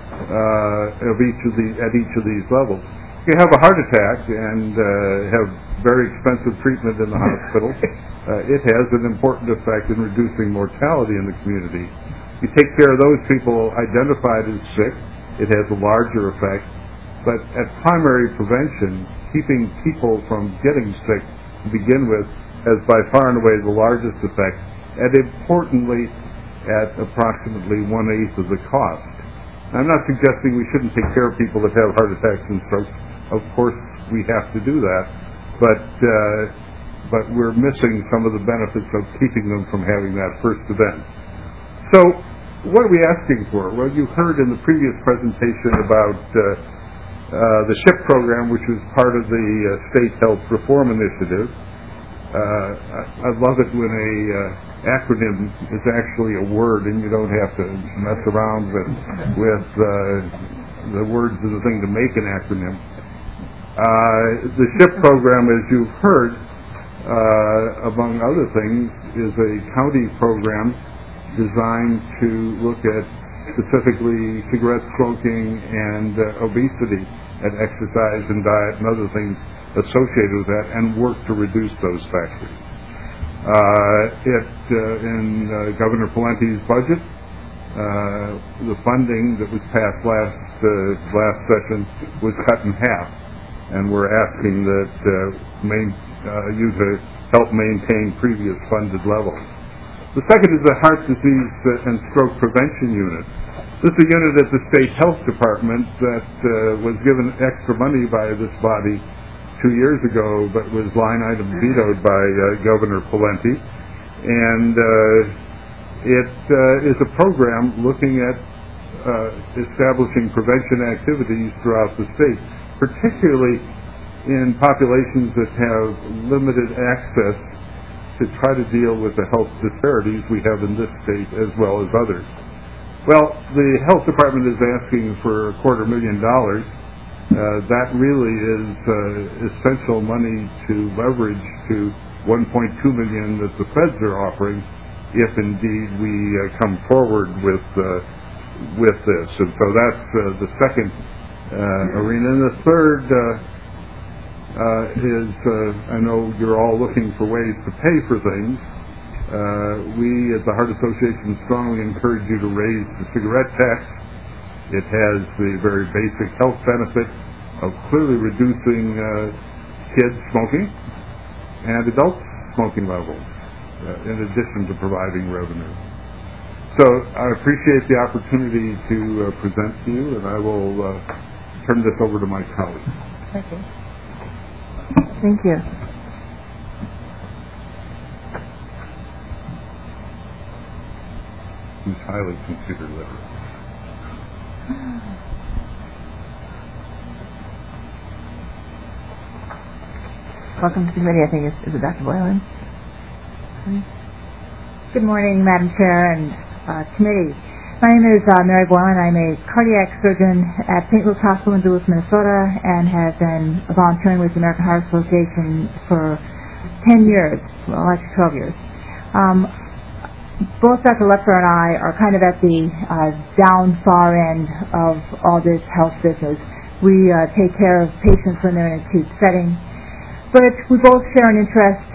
at each of these levels. If you have a heart attack and have very expensive treatment in the hospital, it has an important effect in reducing mortality in the community. You take care of those people identified as sick, it has a larger effect. But at primary prevention, keeping people from getting sick to begin with has by far and away the largest effect, and importantly, at approximately 1/8 of the cost. I'm not suggesting we shouldn't take care of people that have heart attacks and strokes. Of course, we have to do that, but we're missing some of the benefits of keeping them from having that first event. So, what are we asking for? Well, you heard in the previous presentation about the SHIP program, which was part of the State Health Reform Initiative. I love it when a acronym is actually a word and you don't have to mess around with the words of the thing to make an acronym. The SHIP program, as you've heard, among other things, is a county program designed to look at specifically cigarette smoking and obesity and exercise and diet and other things associated with that, and work to reduce those factors. In Governor Palente's budget, the funding that was passed last session was cut in half, and we're asking that you to help maintain previous funded levels. The second is the Heart Disease and Stroke Prevention Unit. This is a unit at the State Health Department that was given extra money by this body 2 years ago, but was line item vetoed by Governor Palente. And it is a program looking at establishing prevention activities throughout the state, particularly in populations that have limited access to try to deal with the health disparities we have in this state as well as others. Well, the health department is asking for $250,000. That really is essential money to leverage to $1.2 million that the feds are offering, if indeed we come forward with this. And so that's the second arena. And the third is, I know you're all looking for ways to pay for things. We at the Heart Association strongly encourage you to raise the cigarette tax. It has the very basic health benefit of clearly reducing kids smoking and adult smoking levels, in addition to providing revenue. So I appreciate the opportunity to present to you, and I will turn this over to my colleague. Thank you. Thank you. Who's highly considered literate. Welcome to the committee. I think is it Dr. Boylan? Good morning, Madam Chair and committee. My name is Mary Boylan. I'm a cardiac surgeon at St. Luke's Hospital in Duluth, Minnesota, and have been volunteering with the American Heart Association for 10 years, well, actually 12 years. Both Dr. Lepler and I are kind of at the down far end of all this health business. We take care of patients when they're in an acute setting, but we both share an interest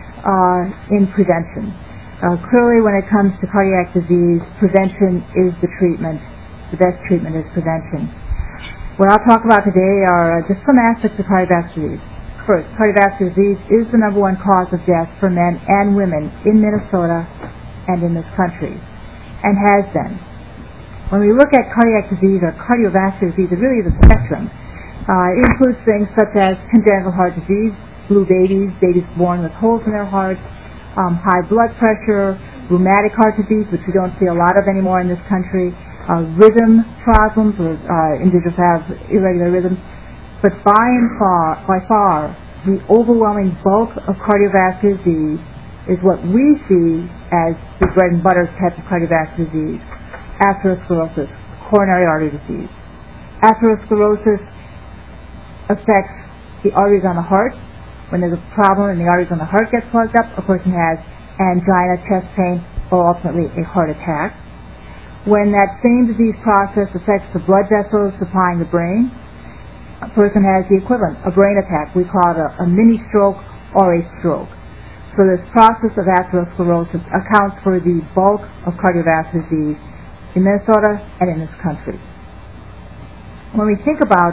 in prevention. Clearly, when it comes to cardiac disease, prevention is the treatment. The best treatment is prevention. What I'll talk about today are just some aspects of cardiovascular disease. First, cardiovascular disease is the #1 cause of death for men and women in Minnesota and in this country, and has been. When we look at cardiac disease or cardiovascular disease, it really is a spectrum. It includes things such as congenital heart disease, blue babies, babies born with holes in their hearts, high blood pressure, rheumatic heart disease, which we don't see a lot of anymore in this country, rhythm problems, where individuals have irregular rhythms. But by far, the overwhelming bulk of cardiovascular disease is what we see as the bread and butter type of cardiovascular disease, atherosclerosis, coronary artery disease. Atherosclerosis affects the arteries on the heart. When there's a problem and the arteries on the heart get plugged up, a person has angina, chest pain, or ultimately a heart attack. When that same disease process affects the blood vessels supplying the brain, a person has the equivalent, a brain attack. We call it a mini stroke or a stroke. So this process of atherosclerosis accounts for the bulk of cardiovascular disease in Minnesota and in this country. When we think about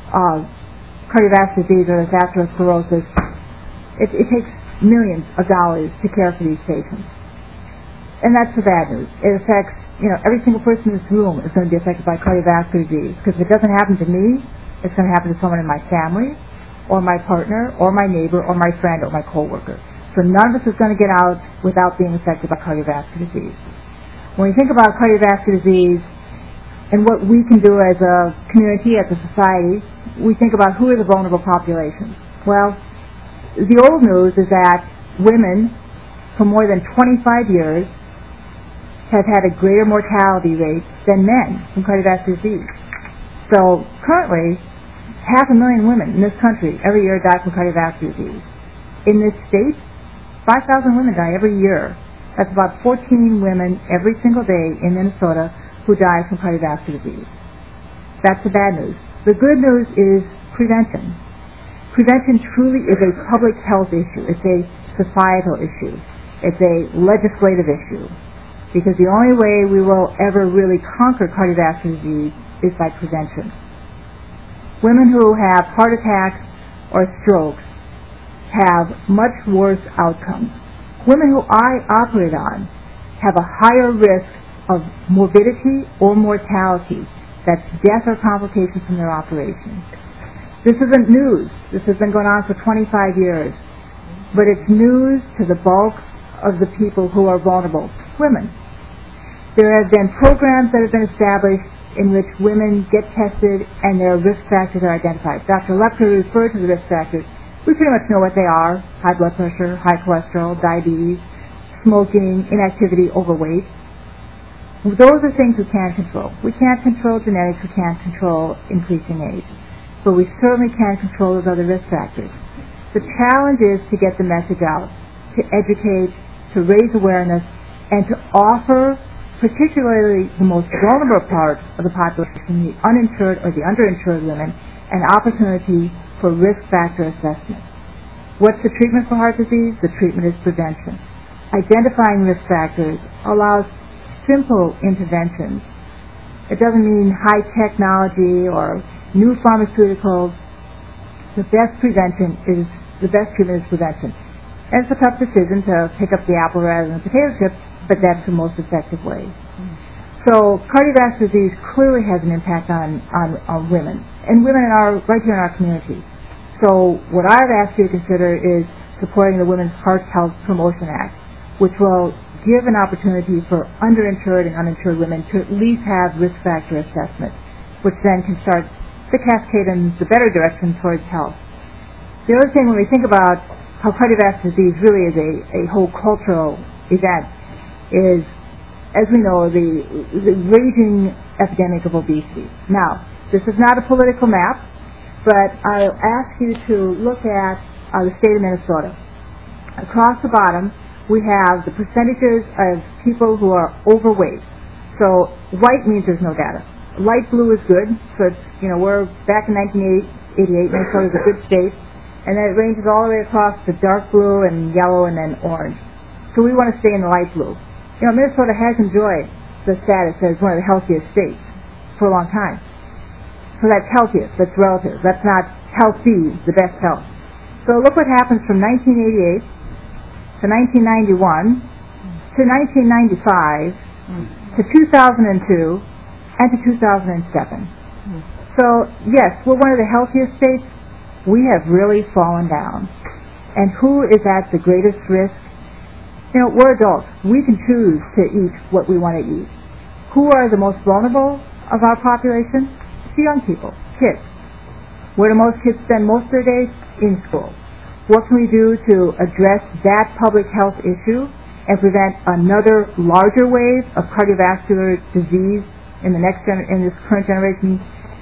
cardiovascular disease or this atherosclerosis, it takes millions of dollars to care for these patients. And that's the bad news. It affects, every single person in this room is going to be affected by cardiovascular disease, because if it doesn't happen to me, it's going to happen to someone in my family, or my partner, or my neighbor, or my friend, or my coworker. So none of us is going to get out without being affected by cardiovascular disease. When we think about cardiovascular disease and what we can do as a community, as a society, we think about who are the vulnerable populations. Well, the old news is that women for more than 25 years have had a greater mortality rate than men from cardiovascular disease. So currently, 500,000 women in this country every year die from cardiovascular disease. In this state, 5,000 women die every year. That's about 14 women every single day in Minnesota who die from cardiovascular disease. That's the bad news. The good news is prevention. Prevention truly is a public health issue. It's a societal issue. It's a legislative issue. Because the only way we will ever really conquer cardiovascular disease is by prevention. Women who have heart attacks or strokes have much worse outcomes. Women who I operate on have a higher risk of morbidity or mortality. That's death or complications from their operation. This isn't news. This has been going on for 25 years. But it's news to the bulk of the people who are vulnerable, women. There have been programs that have been established in which women get tested and their risk factors are identified. Dr. Lepker referred to the risk factors. We pretty much know what they are: high blood pressure, high cholesterol, diabetes, smoking, inactivity, overweight. Those are things we can't control. We can't control genetics. We can't control increasing age. But we certainly can control those other risk factors. The challenge is to get the message out, to educate, to raise awareness, and to offer particularly the most vulnerable part of the population, the uninsured or the underinsured women, an opportunity for risk factor assessment. What's the treatment for heart disease? The treatment is prevention. Identifying risk factors allows simple interventions. It doesn't mean high technology or new pharmaceuticals. The best treatment is prevention. And it's a tough decision to pick up the apple rather than the potato chip, but that's the most effective way. So cardiovascular disease clearly has an impact on women, and women are right here in our community. So what I've asked you to consider is supporting the Women's Heart Health Promotion Act, which will give an opportunity for underinsured and uninsured women to at least have risk factor assessment, which then can start the cascade in the better direction towards health. The other thing, when we think about how cardiovascular disease really is a whole cultural event, is, as we know, the raging epidemic of obesity. Now, this is not a political map, but I'll ask you to look at the state of Minnesota. Across the bottom, we have the percentages of people who are overweight. So white means there's no data. Light blue is good, so it's, we're back in 1988, Minnesota's a good state, and then it ranges all the way across to dark blue and yellow and then orange. So we want to stay in the light blue. Minnesota has enjoyed the status as one of the healthiest states for a long time. So that's healthiest, that's relative. That's not healthy, the best health. So look what happens from 1988 to 1991 to 1995 to 2002 and to 2007. So yes, we're one of the healthiest states. We have really fallen down. And who is at the greatest risk? We're adults. We can choose to eat what we want to eat. Who are the most vulnerable of our population? It's the young people, kids. Where do most kids spend most of their days? In school. What can we do to address that public health issue and prevent another larger wave of cardiovascular disease in this current generation?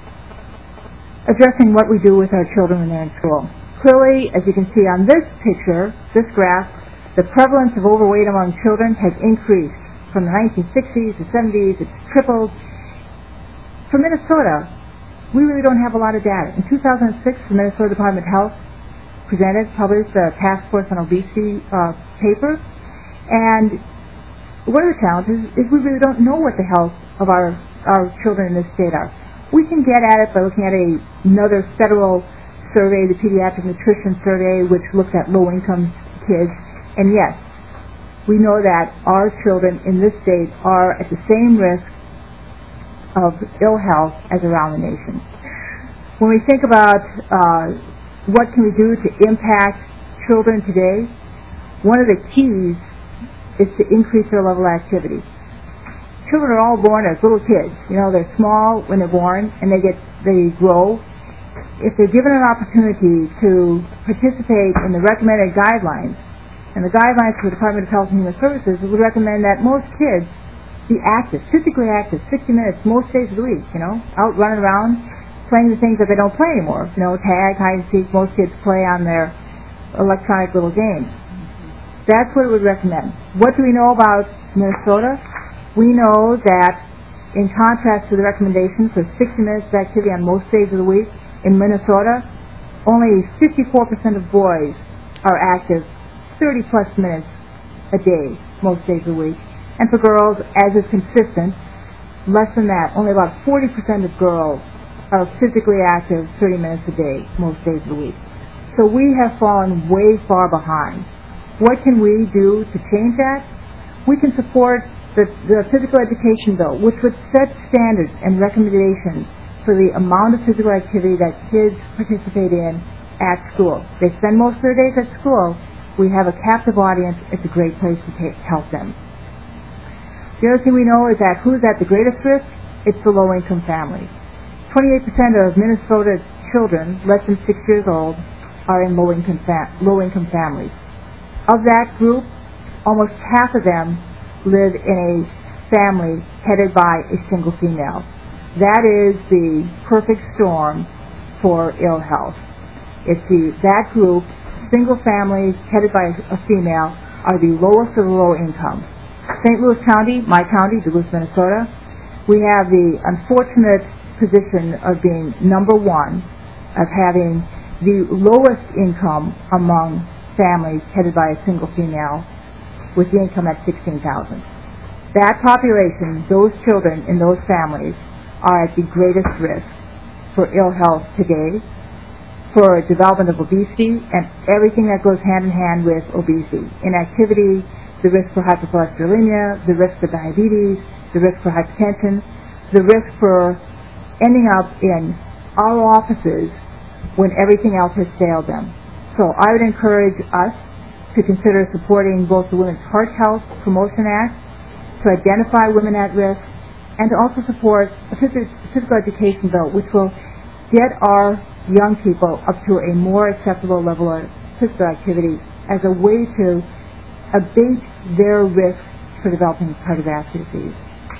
Addressing what we do with our children when they're in school. Clearly, as you can see on this picture, this graph, the prevalence of overweight among children has increased from the 1960s to 70s. It's tripled. For Minnesota, we really don't have a lot of data. In 2006, the Minnesota Department of Health published a Task Force on Obesity paper. And one of the challenges is we really don't know what the health of our children in this state are. We can get at it by looking at another federal survey, the Pediatric Nutrition Survey, which looks at low-income kids. And yes, we know that our children in this state are at the same risk of ill health as around the nation. When we think about what can we do to impact children today, one of the keys is to increase their level of activity. children are all born as little kids. You know, they're small when they're born, and they grow. If they're given an opportunity to participate in the recommended guidelines, and the guidelines for the Department of Health and Human Services would recommend that most kids be active, physically active, 60 minutes most days of the week, you know, out running around, playing the things that they don't play anymore. You know, tag, hide and seek, most kids play on their electronic little games. That's what it would recommend. What do we know about Minnesota? We know that in contrast to the recommendation for 60 minutes of activity on most days of the week, in Minnesota, only 54% of boys are active 30-plus minutes a day, most days of the week. And for girls, as is consistent, less than that. Only about 40% of girls are physically active 30 minutes a day, most days of the week. So we have fallen way far behind. What can we do to change that? We can support the physical education bill, which would set standards and recommendations for the amount of physical activity that kids participate in at school. They spend most of their days at school. We have a captive audience. It's a great place to help them. The other thing we know is that who's at the greatest risk? It's the low-income families. 28% of Minnesota's children, less than 6 years old, are in low-income families. Of that group, almost half of them live in a family headed by a single female. That is the perfect storm for ill health. It's that group, single families headed by a female, are the lowest of the low income. St. Louis County, my county, Duluth, Minnesota, we have the unfortunate position of being number one, of having the lowest income among families headed by a single female, with the income at $16,000. That population, those children in those families, are at the greatest risk for ill health today, for development of obesity, and everything that goes hand in hand with obesity. Inactivity, the risk for hypercholesterolemia, the risk for diabetes, the risk for hypertension, the risk for ending up in our offices when everything else has failed them. So I would encourage us to consider supporting both the Women's Heart Health Promotion Act, to identify women at risk, and to also support a physical education bill, which will get our young people up to a more acceptable level of physical activity as a way to abate their risk for developing cardiovascular disease.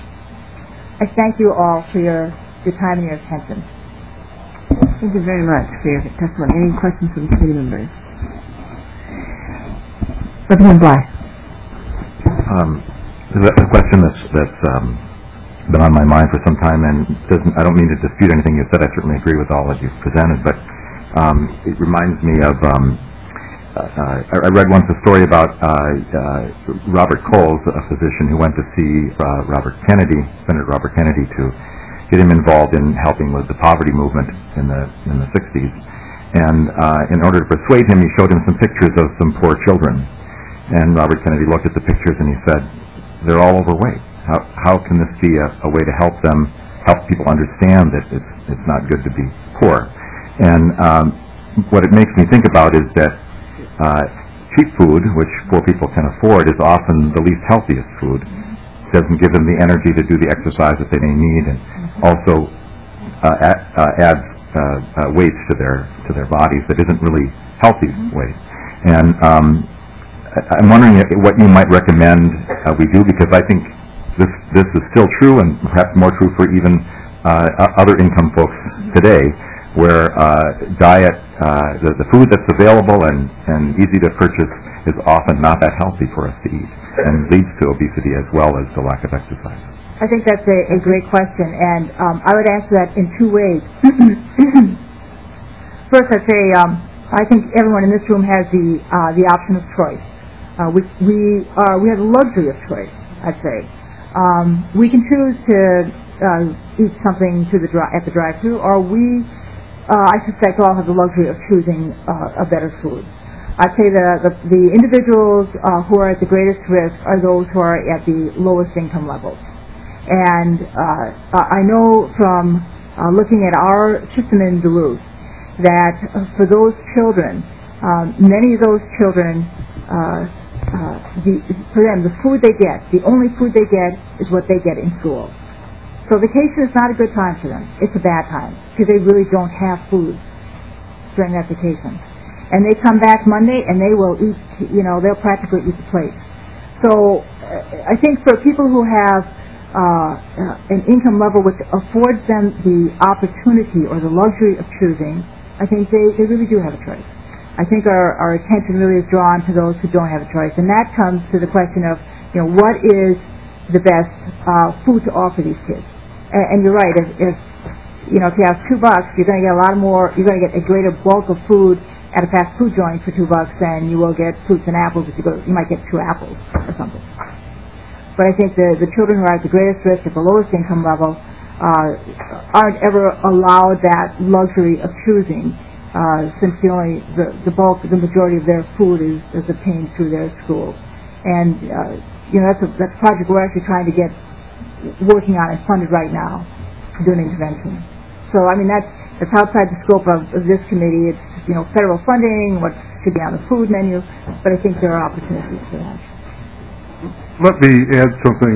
I thank you all for your time and your attention. Thank you very much for your testimony. Any questions from committee members? Representative Bly. A question that's been on my mind for some time, and I don't mean to dispute anything you said. I certainly agree with all that you've presented, but it reminds me of I read once a story about Robert Coles, a physician who went to see Senator Robert Kennedy, to get him involved in helping with the poverty movement in the 60s. And in order to persuade him, he showed him some pictures of some poor children. And Robert Kennedy looked at the pictures and he said, "They're all overweight. How can this be a way to help people understand that it's not good to be poor?" And what it makes me think about is that cheap food, which poor people can afford, is often the least healthiest food. It doesn't give them the energy to do the exercise that they may need, and also adds weight to their bodies that isn't really healthy weight. And I'm wondering what you might recommend we do, because I think this is still true, and perhaps more true for even other income folks today, where diet, the food that's available and easy to purchase is often not that healthy for us to eat, and leads to obesity as well as the lack of exercise. I think that's a great question, and I would answer that in two ways. First, I'd say I think everyone in this room has the option of choice. We have the luxury of choice, I'd say. We can choose to eat something at the drive-thru, or I suspect all have the luxury of choosing a better food. I'd say the individuals who are at the greatest risk are those who are at the lowest income levels. And I know from looking at our system in Duluth that for those children, many of those children for them, the food they get, the only food they get is what they get in school. So vacation is not a good time for them. It's a bad time because they really don't have food during that vacation. And they come back Monday and they will eat, they'll practically eat the plate. So I think for people who have an income level which affords them the opportunity or the luxury of choosing, I think they really do have a choice. I think our attention really is drawn to those who don't have a choice. And that comes to the question of, what is the best food to offer these kids? And you're right, if you have $2, you're going to get you're going to get a greater bulk of food at a fast food joint for $2 than you will get fruits and apples. If you might get 2 apples or something. But I think the children who are at the greatest risk at the lowest income level aren't ever allowed that luxury of choosing, since the majority of their food is obtained through their schools. And that's a project we're actually trying to get working on and funded right now to do an intervention. So I mean that's outside the scope of this committee. It's federal funding, what should be on the food menu, but I think there are opportunities for that. Let me add something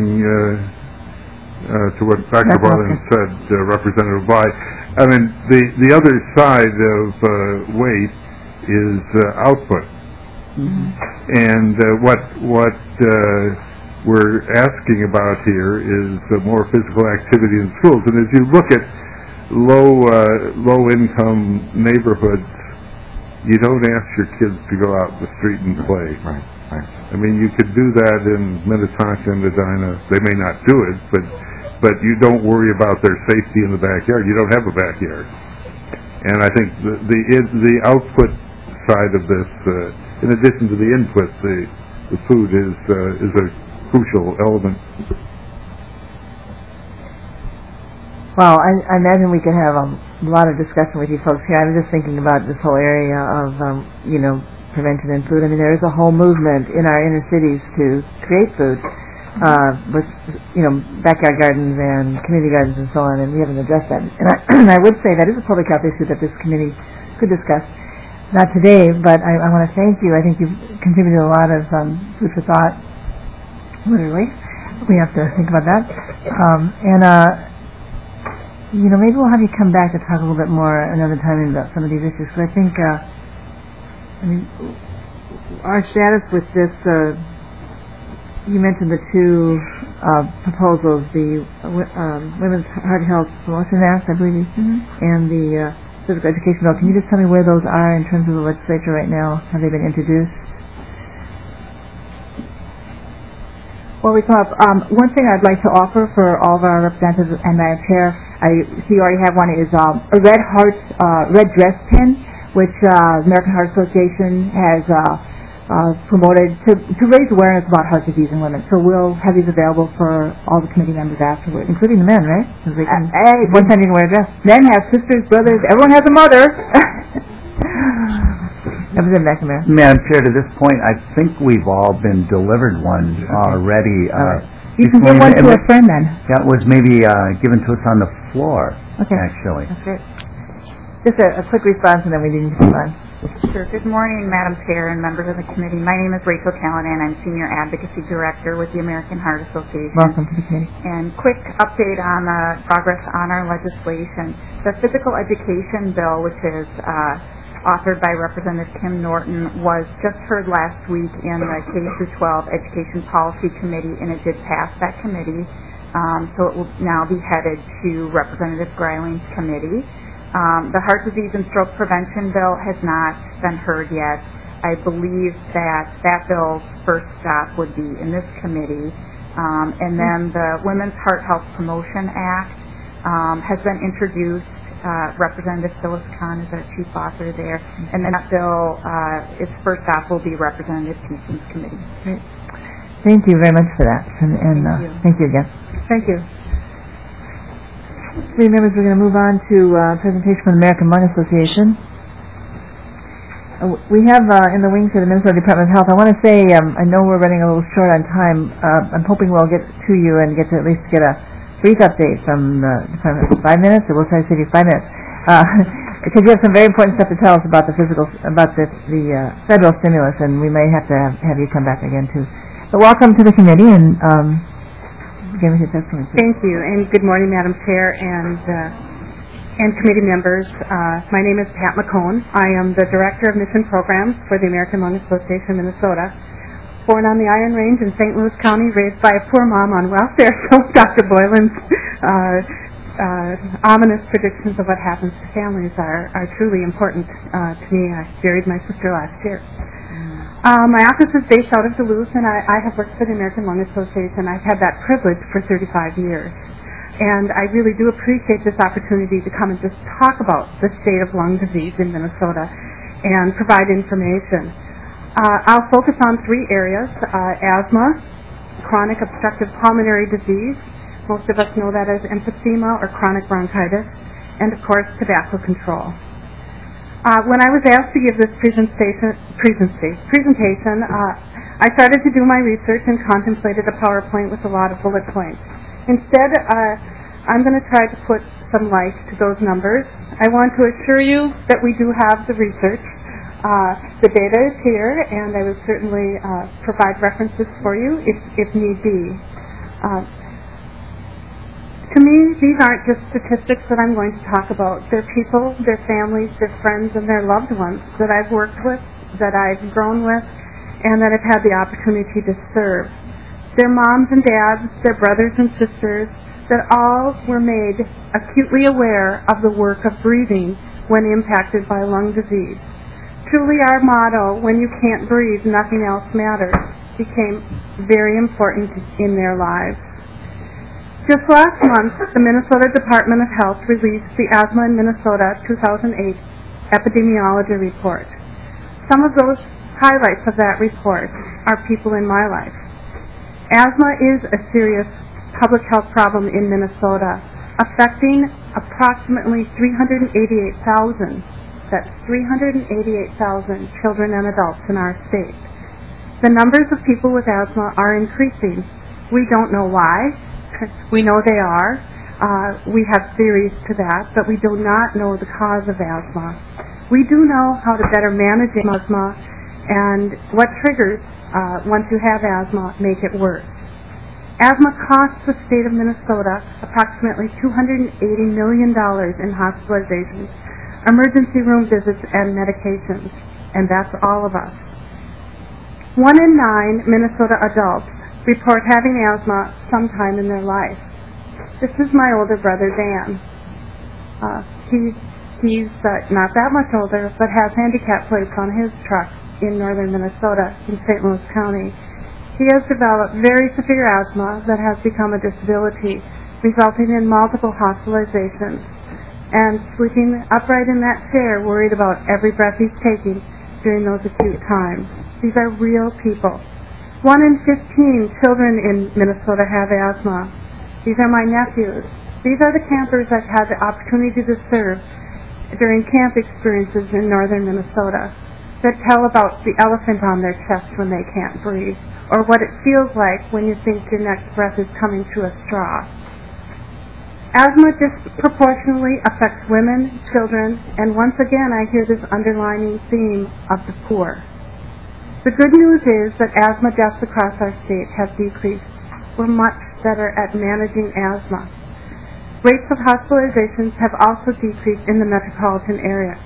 to what Dr. Barlin said, Representative Bly. I mean, the other side of weight is output. Mm-hmm. And what we're asking about here is more physical activity in schools. And as you look at low-income neighborhoods, you don't ask your kids to go out in the street and play. Right. I mean, you could do that in Minnetonka and Medina. They may not do it, but you don't worry about their safety in the backyard. You don't have a backyard. And I think the output side of this, in addition to the input, the food is a crucial element. Well, I imagine we could have a lot of discussion with you folks here. I'm just thinking about this whole area of, prevention in food. I mean, there is a whole movement in our inner cities to create food with, backyard gardens and community gardens and so on, and we haven't addressed that. And I would say that is a public health issue that this committee could discuss. Not today, but I want to thank you. I think you've contributed a lot of food for thought. Literally. We have to think about that. Maybe we'll have you come back to talk a little bit more another time about some of these issues. Because I think, our status with this, you mentioned the 2 proposals, the Women's Heart Health Promotion Act, I believe, and the Physical Education Bill. Can you just tell me where those are in terms of the legislature right now? Have they been introduced? Well, one thing I'd like to offer for all of our representatives and Madam Chair, I see you already have one, is a red dress pin, which the American Heart Association has promoted to raise awareness about heart disease in women. So we'll have these available for all the committee members afterward, including the men, right? Because they can, one time you can wear a dress. Men have sisters, brothers, everyone has a mother. Representative McNamara. Madam Chair, to this point, I think we've all been delivered one already. You can give one to a friend then. That was maybe given to us on the floor, actually. That's great. Just a quick response and then we need to move on. Sure. Good morning, Madam Chair and members of the committee. My name is Rachel Callanan. I'm Senior Advocacy Director with the American Heart Association. Welcome to the committee. And quick update on the progress on our legislation. The Physical Education Bill, which is authored by Representative Kim Norton, was just heard last week in the K-12 Education Policy Committee, and it did pass that committee. So it will now be headed to Representative Greiling's committee. The Heart Disease and Stroke Prevention Bill has not been heard yet. I believe that bill's first stop would be in this committee. And then the Women's Heart Health Promotion Act has been introduced. Representative Phyllis Kahn is our chief author there. And then that bill, its first stop will be Representative Pearson's committee. Great. Thank you very much for that. And thank you again. Thank you. Committee members, we're going to move on to a presentation from the American Lung Association. We have in the wings of the Minnesota Department of Health, I want to say, I know we're running a little short on time. I'm hoping we'll get to you and get to at least get a brief update from the department. 5 minutes, or we'll try to save you 5 minutes. because you have some very important stuff to tell us about the federal stimulus, and we may have to have you come back again too. But welcome to the committee, and give us your testimony. Thank you, and good morning, Madam Chair and committee members. My name is Pat McCone. I am the Director of Mission Programs for the American Lung Association of Minnesota. Born on the Iron Range in St. Louis County, raised by a poor mom on welfare, so Dr. Boylan's ominous predictions of what happens to families are truly important to me. I buried my sister last year. My office is based out of Duluth, and I have worked for the American Lung Association. I've had that privilege for 35 years. And I really do appreciate this opportunity to come and just talk about the state of lung disease in Minnesota and provide information. I'll focus on three areas: asthma, chronic obstructive pulmonary disease, most of us know that as emphysema or chronic bronchitis, and of course tobacco control. When I was asked to give this presentation, I started to do my research and contemplated a PowerPoint with a lot of bullet points. Instead, I'm going to try to put some light to those numbers. I want to assure you that we do have the research. The data is here, and I will certainly provide references for you if need be. To me, these aren't just statistics that I'm going to talk about. They're people, their families, their friends, and their loved ones that I've worked with, that I've grown with, and that I've had the opportunity to serve. Their moms and dads, their brothers and sisters, that all were made acutely aware of the work of breathing when impacted by lung disease. Truly our motto, when you can't breathe, nothing else matters, became very important in their lives. Just last month, the Minnesota Department of Health released the Asthma in Minnesota 2008 Epidemiology Report. Some of those highlights of that report are people in my life. Asthma is a serious public health problem in Minnesota, affecting approximately 388,000. That's 388,000 children and adults in our state. The numbers of people with asthma are increasing. We don't know why. We know they are. We have theories to that, but we do not know the cause of asthma. We do know how to better manage asthma and what triggers, once you have asthma, make it worse. Asthma costs the state of Minnesota approximately $280 million in hospitalizations, emergency room visits, and medications, and that's all of us. 1 in 9 Minnesota adults report having asthma sometime in their life. This is my older brother, Dan. He's not that much older, but has handicap plates on his truck in northern Minnesota, in St. Louis County. He has developed very severe asthma that has become a disability, resulting in multiple hospitalizations, and sleeping upright in that chair, worried about every breath he's taking during those acute times. These are real people. 1 in 15 children in Minnesota have asthma. These are my nephews. These are the campers I've had the opportunity to serve during camp experiences in northern Minnesota that tell about the elephant on their chest when they can't breathe, or what it feels like when you think your next breath is coming through a straw. Asthma disproportionately affects women, children, and once again I hear this underlining theme of the poor. The good news is that asthma deaths across our state have decreased. We're much better at managing asthma. Rates of hospitalizations have also decreased in the metropolitan area.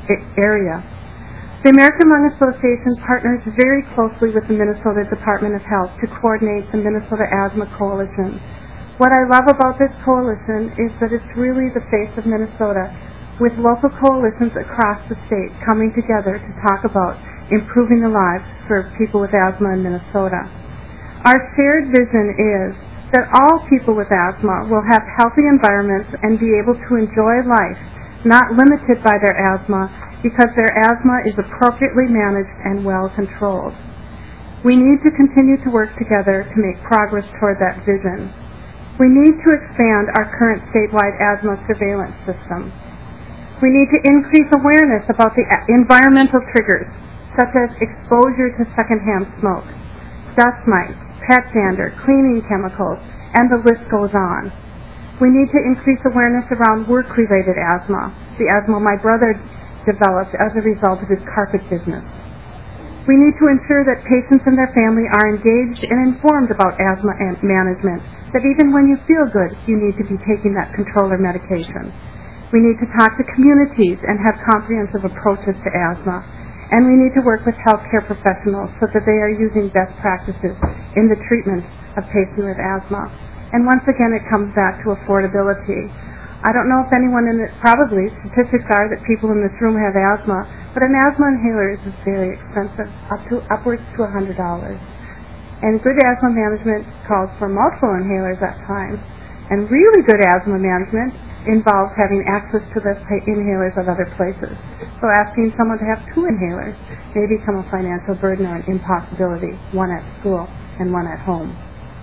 The American Lung Association partners very closely with the Minnesota Department of Health to coordinate the Minnesota Asthma Coalition. What I love about this coalition is that it's really the face of Minnesota, with local coalitions across the state coming together to talk about improving the lives for people with asthma in Minnesota. Our shared vision is that all people with asthma will have healthy environments and be able to enjoy life, not limited by their asthma, because their asthma is appropriately managed and well controlled. We need to continue to work together to make progress toward that vision. We need to expand our current statewide asthma surveillance system. We need to increase awareness about the environmental triggers, such as exposure to secondhand smoke, dust mites, pet dander, cleaning chemicals, and the list goes on. We need to increase awareness around work-related asthma, the asthma my brother developed as a result of his carpet business. We need to ensure that patients and their family are engaged and informed about asthma management, that even when you feel good, you need to be taking that controller medication. We need to talk to communities and have comprehensive approaches to asthma. And we need to work with healthcare professionals so that they are using best practices in the treatment of patients with asthma. And once again, it comes back to affordability. I don't know if anyone in it, probably statistics are that people in this room have asthma, but an asthma inhaler is very expensive, upwards to $100. And good asthma management calls for multiple inhalers at times. And really good asthma management involves having access to the inhalers at other places. So asking someone to have 2 inhalers may become a financial burden or an impossibility, one at school and one at home.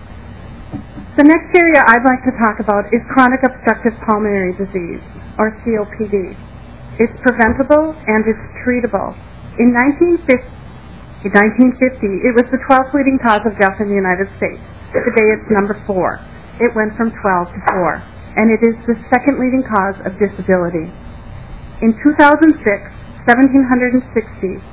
The next area I'd like to talk about is chronic obstructive pulmonary disease, or COPD. It's preventable and it's treatable. In 1950, it was the 12th leading cause of death in the United States. Today it's number 4. It went from 12 to 4. And it is the second leading cause of disability. In 2006, 1,760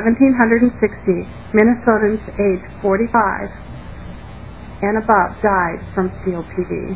Minnesotans aged 45 and above died from COPD.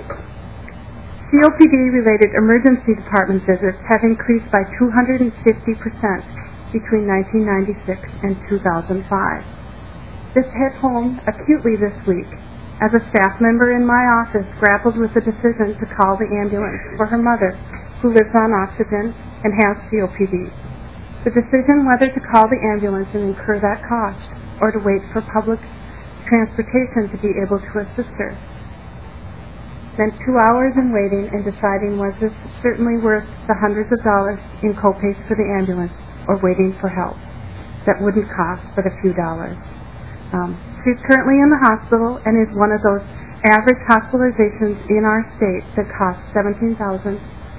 COPD-related emergency department visits have increased by 250% between 1996 and 2005. This hit home acutely this week, as a staff member in my office grappled with the decision to call the ambulance for her mother, who lives on oxygen and has COPD. The decision whether to call the ambulance and incur that cost, or to wait for public transportation to be able to assist her, meant 2 hours in waiting and deciding was this certainly worth the hundreds of dollars in co-pays for the ambulance or waiting for help that wouldn't cost but a few dollars. She's currently in the hospital and is one of those average hospitalizations in our state that cost $17,066.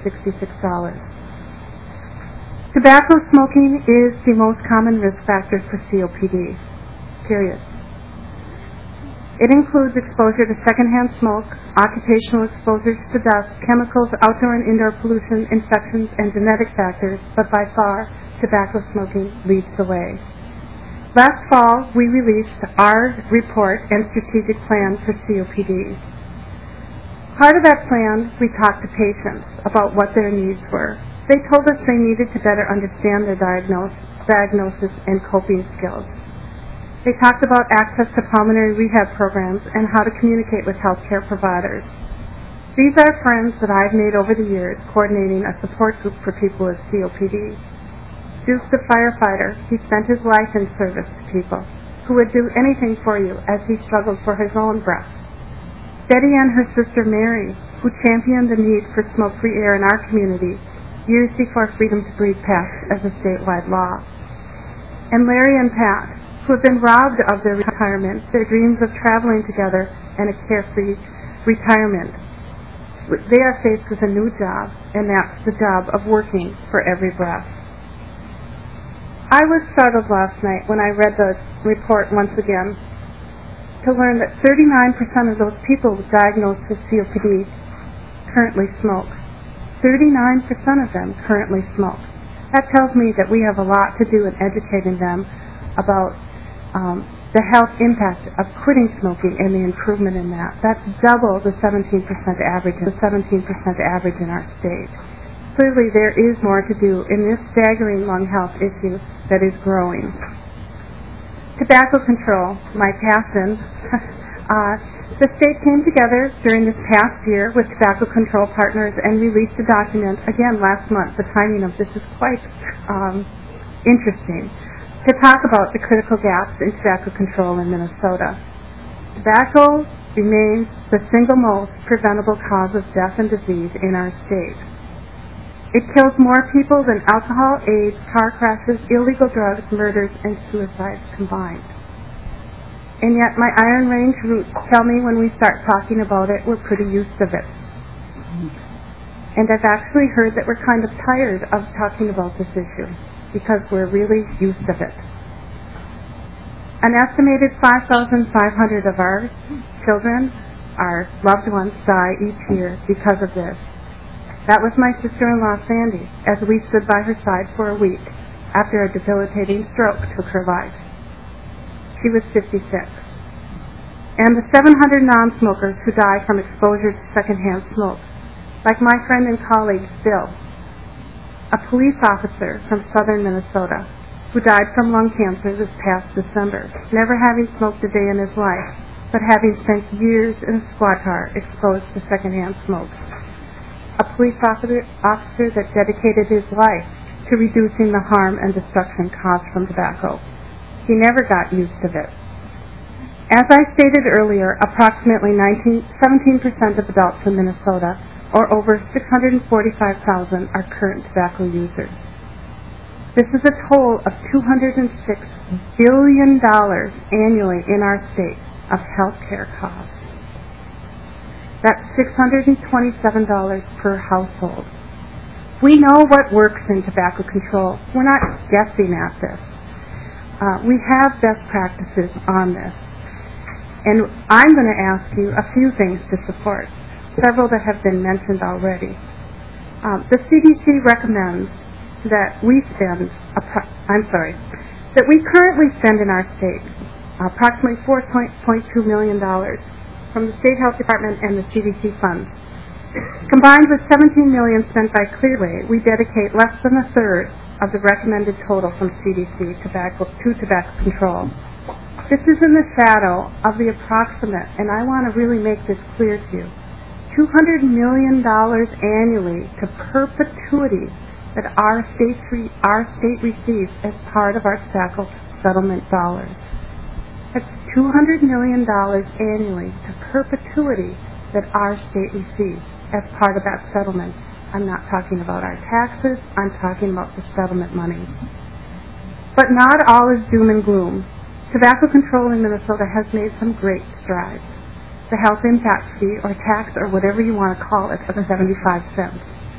Tobacco smoking is the most common risk factor for COPD, period. It includes exposure to secondhand smoke, occupational exposures to dust, chemicals, outdoor and indoor pollution, infections, and genetic factors, but by far, tobacco smoking leads the way. Last fall, we released our report and strategic plan for COPD. Part of that plan, we talked to patients about what their needs were. They told us they needed to better understand their diagnosis and coping skills. They talked about access to pulmonary rehab programs and how to communicate with healthcare providers. These are friends that I've made over the years coordinating a support group for people with COPD. Duke's a firefighter. He spent his life in service to people who would do anything for you as he struggled for his own breath. Betty and her sister Mary, who championed the need for smoke-free air in our community years before Freedom to Breathe passed as a statewide law. And Larry and Pat, who have been robbed of their retirement, their dreams of traveling together, and a carefree retirement. They are faced with a new job, and that's the job of working for every breath. I was startled last night when I read the report once again to learn that 39% of those people diagnosed with COPD currently smoke. 39% of them currently smoke. That tells me that we have a lot to do in educating them about the health impact of quitting smoking and the improvement in that. That's double the 17% average in our state. Clearly, there is more to do in this staggering lung health issue that is growing. Tobacco control, my passion. The state came together during this past year with tobacco control partners and released a document, again last month. The timing of this is quite interesting, to talk about the critical gaps in tobacco control in Minnesota. Tobacco remains the single most preventable cause of death and disease in our state. It kills more people than alcohol, AIDS, car crashes, illegal drugs, murders, and suicides combined. And yet my Iron Range roots tell me when we start talking about it, we're pretty used to it. And I've actually heard that we're kind of tired of talking about this issue because we're really used to it. An estimated 5,500 of our children, our loved ones, die each year because of this. That was my sister-in-law, Sandy, as we stood by her side for a week after a debilitating stroke took her life. She was 56. And the 700 non-smokers who die from exposure to secondhand smoke, like my friend and colleague, Bill, a police officer from southern Minnesota who died from lung cancer this past December, never having smoked a day in his life, but having spent years in a squad car exposed to secondhand smoke. A police officer that dedicated his life to reducing the harm and destruction caused from tobacco. He never got used to it. As I stated earlier, approximately 17% of adults in Minnesota, or over 645,000, are current tobacco users. This is a total of $206 billion annually in our state of health care costs. That's $627 per household. We know what works in tobacco control. We're not guessing at this. We have best practices on this. And I'm going to ask you a few things to support, several that have been mentioned already. The CDC recommends that we currently spend in our state approximately $4.2 million from the State Health Department and the CDC funds. Combined with $17 million spent by Clearway, we dedicate less than a third of the recommended total from CDC to tobacco control. This is in the shadow of the approximate, and I want to really make this clear to you, $200 million annually to perpetuity that our state receives as part of our tobacco settlement dollars. That's $200 million annually to perpetuity that our state receives as part of that settlement. I'm not talking about our taxes, I'm talking about the settlement money. But not all is doom and gloom. Tobacco control in Minnesota has made some great strides. The health impact fee, or tax, or whatever you want to call it, of 75 cents.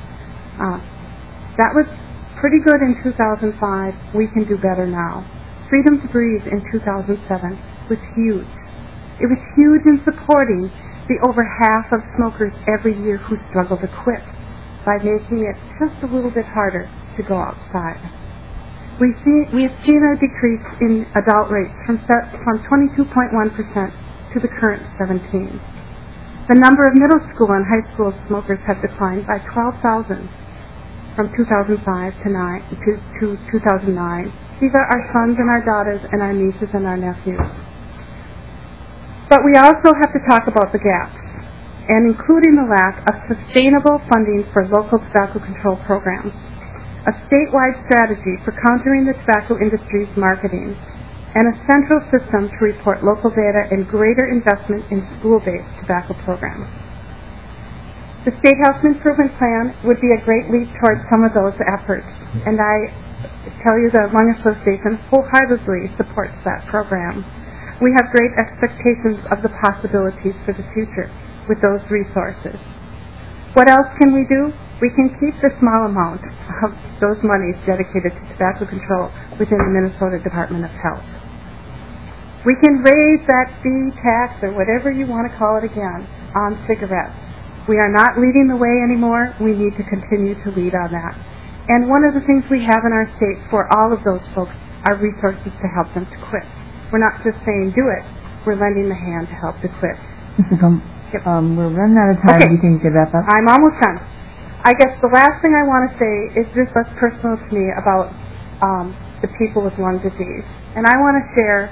That was pretty good in 2005. We can do better now. Freedom to Breathe in 2007 was huge. It was huge in supporting the over half of smokers every year who struggle to quit by making it just a little bit harder to go outside. We have seen a decrease in adult rates from 22.1% to the current 17%. The number of middle school and high school smokers have declined by 12,000 from 2005 to 2009. These are our sons and our daughters and our nieces and our nephews. But we also have to talk about the gaps, and including the lack of sustainable funding for local tobacco control programs, a statewide strategy for countering the tobacco industry's marketing, and a central system to report local data and greater investment in school-based tobacco programs. The State Health Improvement Plan would be a great leap towards some of those efforts, and I tell you the Lung Association wholeheartedly supports that program. We have great expectations of the possibilities for the future with those resources. What else can we do? We can keep the small amount of those monies dedicated to tobacco control within the Minnesota Department of Health. We can raise that fee, tax, or whatever you want to call it again, on cigarettes. We are not leading the way anymore. We need to continue to lead on that. And one of the things we have in our state for all of those folks are resources to help them to quit. We're not just saying do it, we're lending the hand to help to quit. Mrs. We're running out of time. Okay. Do you think you could wrap up? I'm almost done. I guess the last thing I want to say is this that's personal to me about the people with lung disease. And I want to share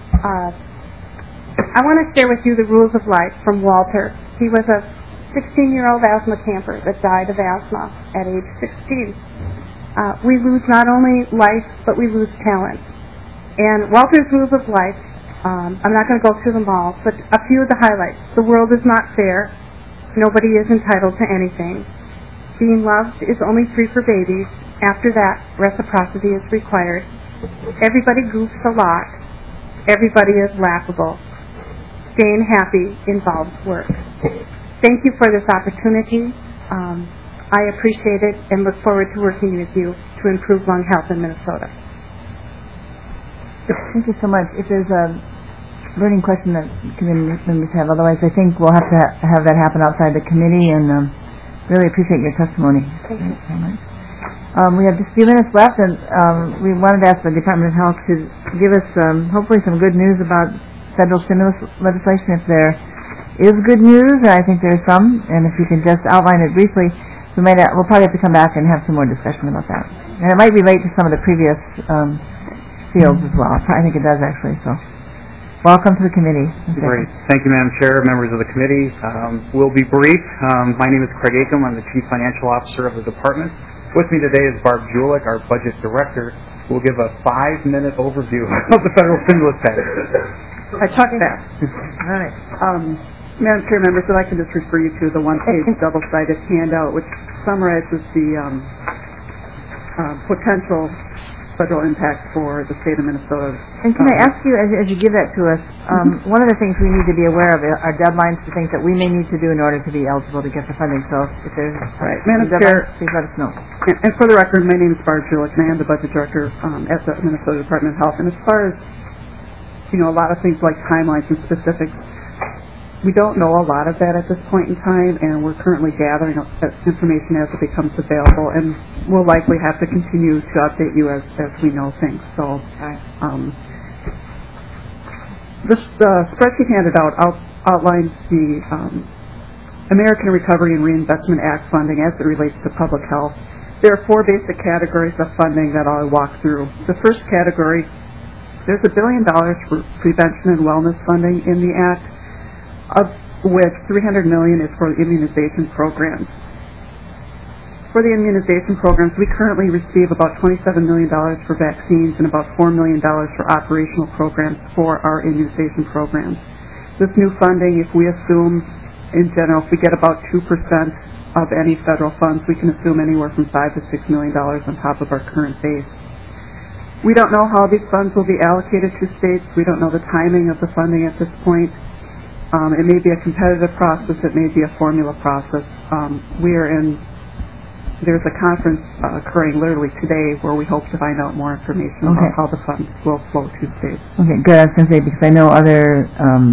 with you the rules of life from Walter. He was a 16-year-old asthma camper that died of asthma at age 16. We lose not only life, but we lose talent. And Walter's rules of life, I'm not going to go through them all, but a few of the highlights. The world is not fair. Nobody is entitled to anything. Being loved is only free for babies. After that, reciprocity is required. Everybody goofs a lot. Everybody is laughable. Staying happy involves work. Thank you for this opportunity. I appreciate it and look forward to working with you to improve lung health in Minnesota. Thank you so much. If there's a burning question that committee members have, otherwise I think we'll have to have that happen outside the committee, and Really appreciate your testimony. Thank you so much. We have just a few minutes left, and we wanted to ask the Department of Health to give us hopefully some good news about federal stimulus legislation. If there is good news, and I think there is some, and if you can just outline it briefly, we'll probably have to come back and have some more discussion about that. And it might relate to some of the previous fields as well. I think it does, actually. So, welcome to the committee. Great. Thank you, Madam Chair, members of the committee. We'll be brief. My name is Craig Acom. I'm the Chief Financial Officer of the department. With me today is Barb Julich, our Budget Director, who will give a 5-minute overview of the federal stimulus package. I talk fast. All right. Madam Chair, members, I'd like to just refer you to the one-page double-sided handout, which summarizes the potential federal impact for the state of Minnesota. And can I ask you, as you give that to us, one of the things we need to be aware of are deadlines for things that we may need to do in order to be eligible to get the funding. So if there's Madam Chair, please let us know. And for the record, my name is Barb Julich, and I am the Budget Director at the Minnesota Department of Health. And as far as, a lot of things like timelines and specifics, we don't know a lot of that at this point in time, and we're currently gathering information as it becomes available, and we'll likely have to continue to update you as we know things. So, this spreadsheet handed out outlines the American Recovery and Reinvestment Act funding as it relates to public health. There are 4 basic categories of funding that I'll walk through. The first category, there's $1 billion for prevention and wellness funding in the Act, of which $300 million is for immunization programs. For the immunization programs, we currently receive about $27 million for vaccines and about $4 million for operational programs for our immunization programs. This new funding, if we assume, in general, if we get about 2% of any federal funds, we can assume anywhere from $5 to $6 million on top of our current base. We don't know how these funds will be allocated to states. We don't know the timing of the funding at this point. It may be a competitive process. It may be a formula process. There's a conference occurring literally today where we hope to find out more information about how the funds will flow to states. Okay, good. I was going to say, because I know other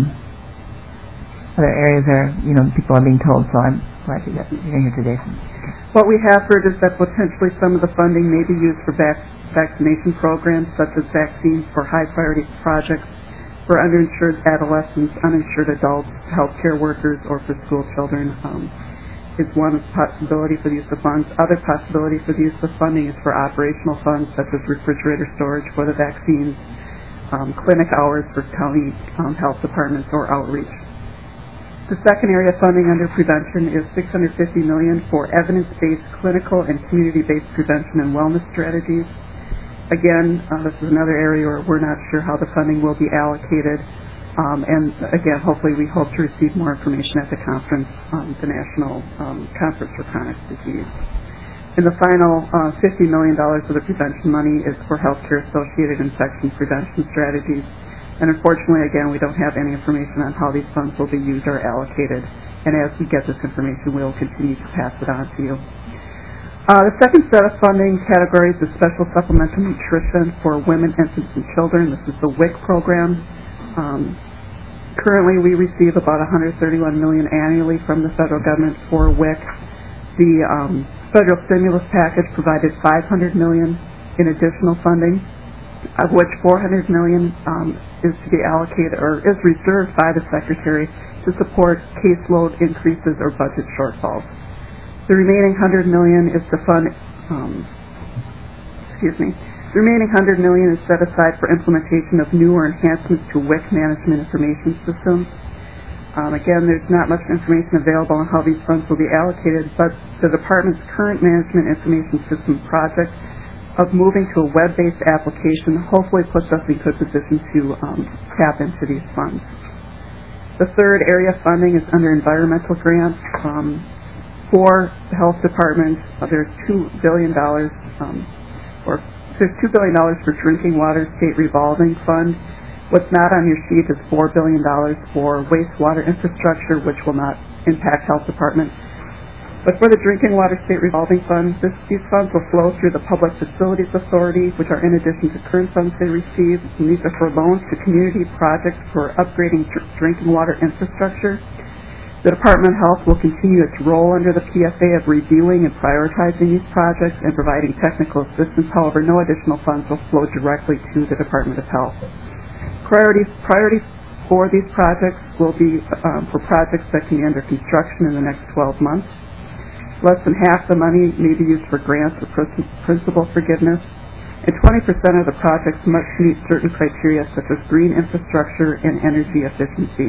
areas are, people are being told, so I'm glad to get you're here today. What we have heard is that potentially some of the funding may be used for vaccination programs, such as vaccines for high-priority projects for underinsured adolescents, uninsured adults, healthcare workers, or for school children is one possibility for the use of funds. Other possibility for the use of funding is for operational funds, such as refrigerator storage for the vaccines, clinic hours for county health departments, or outreach. The second area of funding under prevention is $650 million for evidence-based clinical and community-based prevention and wellness strategies. Again, this is another area where we're not sure how the funding will be allocated. And again, hopefully we hope to receive more information at the conference, the National Conference for Chronic Disease. And the final $50 million of the prevention money is for healthcare-associated infection prevention strategies. And unfortunately, again, we don't have any information on how these funds will be used or allocated. And as we get this information, we'll continue to pass it on to you. The second set of funding categories is special supplemental nutrition for women, infants, and children. This is the WIC program. Currently, we receive about $131 million annually from the federal government for WIC. The federal stimulus package provided $500 million in additional funding, of which $400 million is to be allocated or is reserved by the Secretary to support caseload increases or budget shortfalls. The remaining $100 million is to fund. The remaining $100 million is set aside for implementation of new or enhancements to WIC management information systems. Again, there's not much information available on how these funds will be allocated, but the department's current management information system project of moving to a web-based application hopefully puts us in good position to tap into these funds. The third area of funding is under environmental grants. For the health department, there's $2 billion, there's $2 billion for drinking water state revolving fund. What's not on your sheet is $4 billion for wastewater infrastructure, which will not impact health department. But for the drinking water state revolving fund, these funds will flow through the Public Facilities Authority, which are in addition to current funds they receive. And these are for loans to community projects for upgrading drinking water infrastructure. The Department of Health will continue its role under the PFA of reviewing and prioritizing these projects and providing technical assistance. However, no additional funds will flow directly to the Department of Health. Priorities for these projects will be for projects that can be under construction in the next 12 months. Less than half the money may be used for grants or principal forgiveness, and 20% of the projects must meet certain criteria such as green infrastructure and energy efficiency.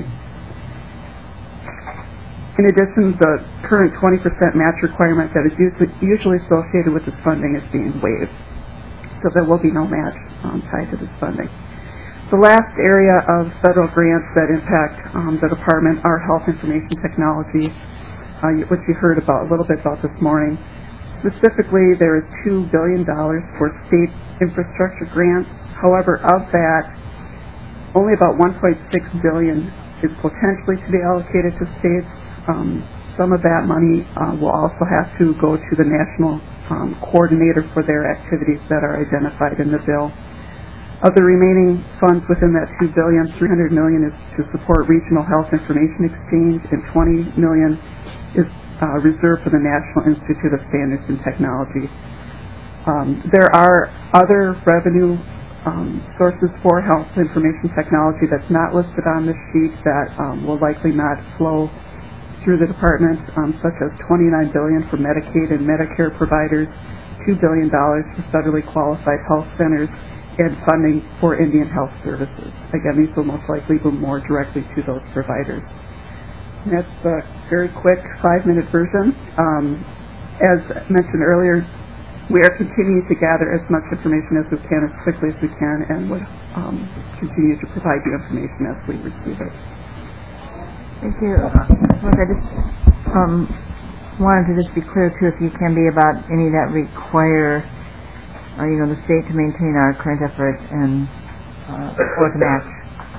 In addition, the current 20% match requirement that is usually associated with this funding is being waived, so there will be no match tied to this funding. The last area of federal grants that impact the department are health information technology, which you heard about a little bit about this morning. Specifically, there is $2 billion for state infrastructure grants. However, of that, only about $1.6 billion is potentially to be allocated to states. Some of that money will also have to go to the national coordinator for their activities that are identified in the bill. Of the remaining funds within that $2 billion, $300 million is to support regional health information exchange, and $20 million is reserved for the National Institute of Standards and Technology. There are other revenue sources for health information technology that's not listed on this sheet that will likely not flow through the department, such as $29 billion for Medicaid and Medicare providers, $2 billion for federally qualified health centers, and funding for Indian Health Services. Again, these will most likely go more directly to those providers. And that's a very quick 5-minute version. As mentioned earlier, we are continuing to gather as much information as we can, as quickly as we can, and would continue to provide you information as we receive it. Thank you. Look, I just wanted to just be clear, too, if you can be about any that require, the state to maintain our current efforts and or to match.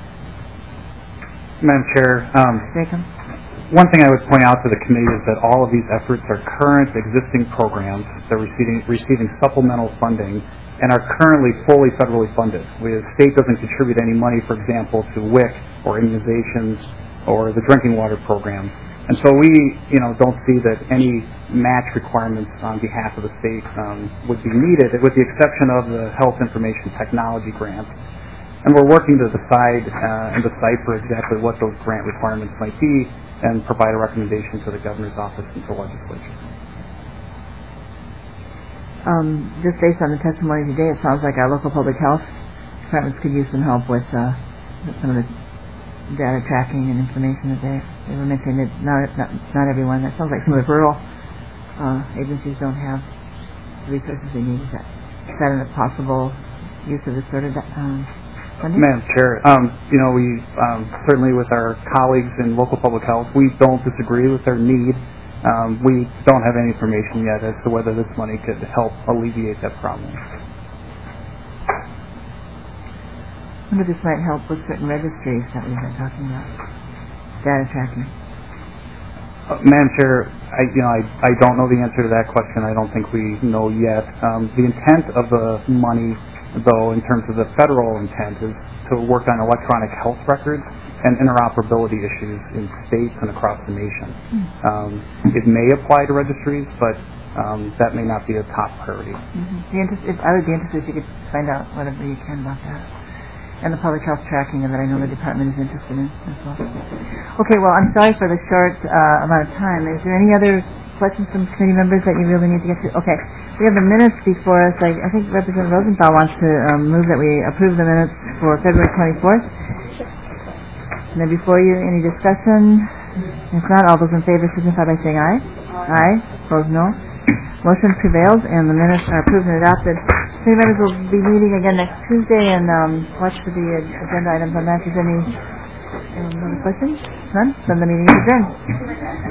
Madam Chair, one thing I would point out to the committee is that all of these efforts are current existing programs that are receiving supplemental funding and are currently fully federally funded. The state doesn't contribute any money, for example, to WIC or immunizations or the drinking water program. And so we, don't see that any match requirements on behalf of the state would be needed, with the exception of the health information technology grant. And we're working to decide and decipher exactly what those grant requirements might be and provide a recommendation to the governor's office and the legislature. Just based on the testimony today, it sounds like our local public health departments could use some help with some of the data tracking and information that they were mentioning. That not everyone. That sounds like some of the rural agencies don't have the resources they need. Is that a possible use of this sort of funding? Madam Chair, we certainly with our colleagues in local public health, we don't disagree with their need. We don't have any information yet as to whether this money could help alleviate that problem. I wonder if this might help with certain registries that we've been talking about, data tracking. Madam Chair, I don't know the answer to that question. I don't think we know yet. The intent of the money, though, in terms of the federal intent, is to work on electronic health records and interoperability issues in states and across the nation. It may apply to registries, but that may not be a top priority. I would be interested if you could find out whatever you can about that. And the public health tracking that I know the department is interested in as well. Okay, well, I'm sorry for the short amount of time. Is there any other questions from committee members that you really need to get to? Okay, we have the minutes before us. I think Representative Rosenthal wants to move that we approve the minutes for February 24th. And then before you, any discussion? If not, all those in favor signify by saying aye. Aye. Opposed, no. Motion prevails, and the minutes are approved and adopted. Committee members will be meeting again next Tuesday, and watch for the agenda items on that. If there's any questions? None? Then the meeting is adjourned.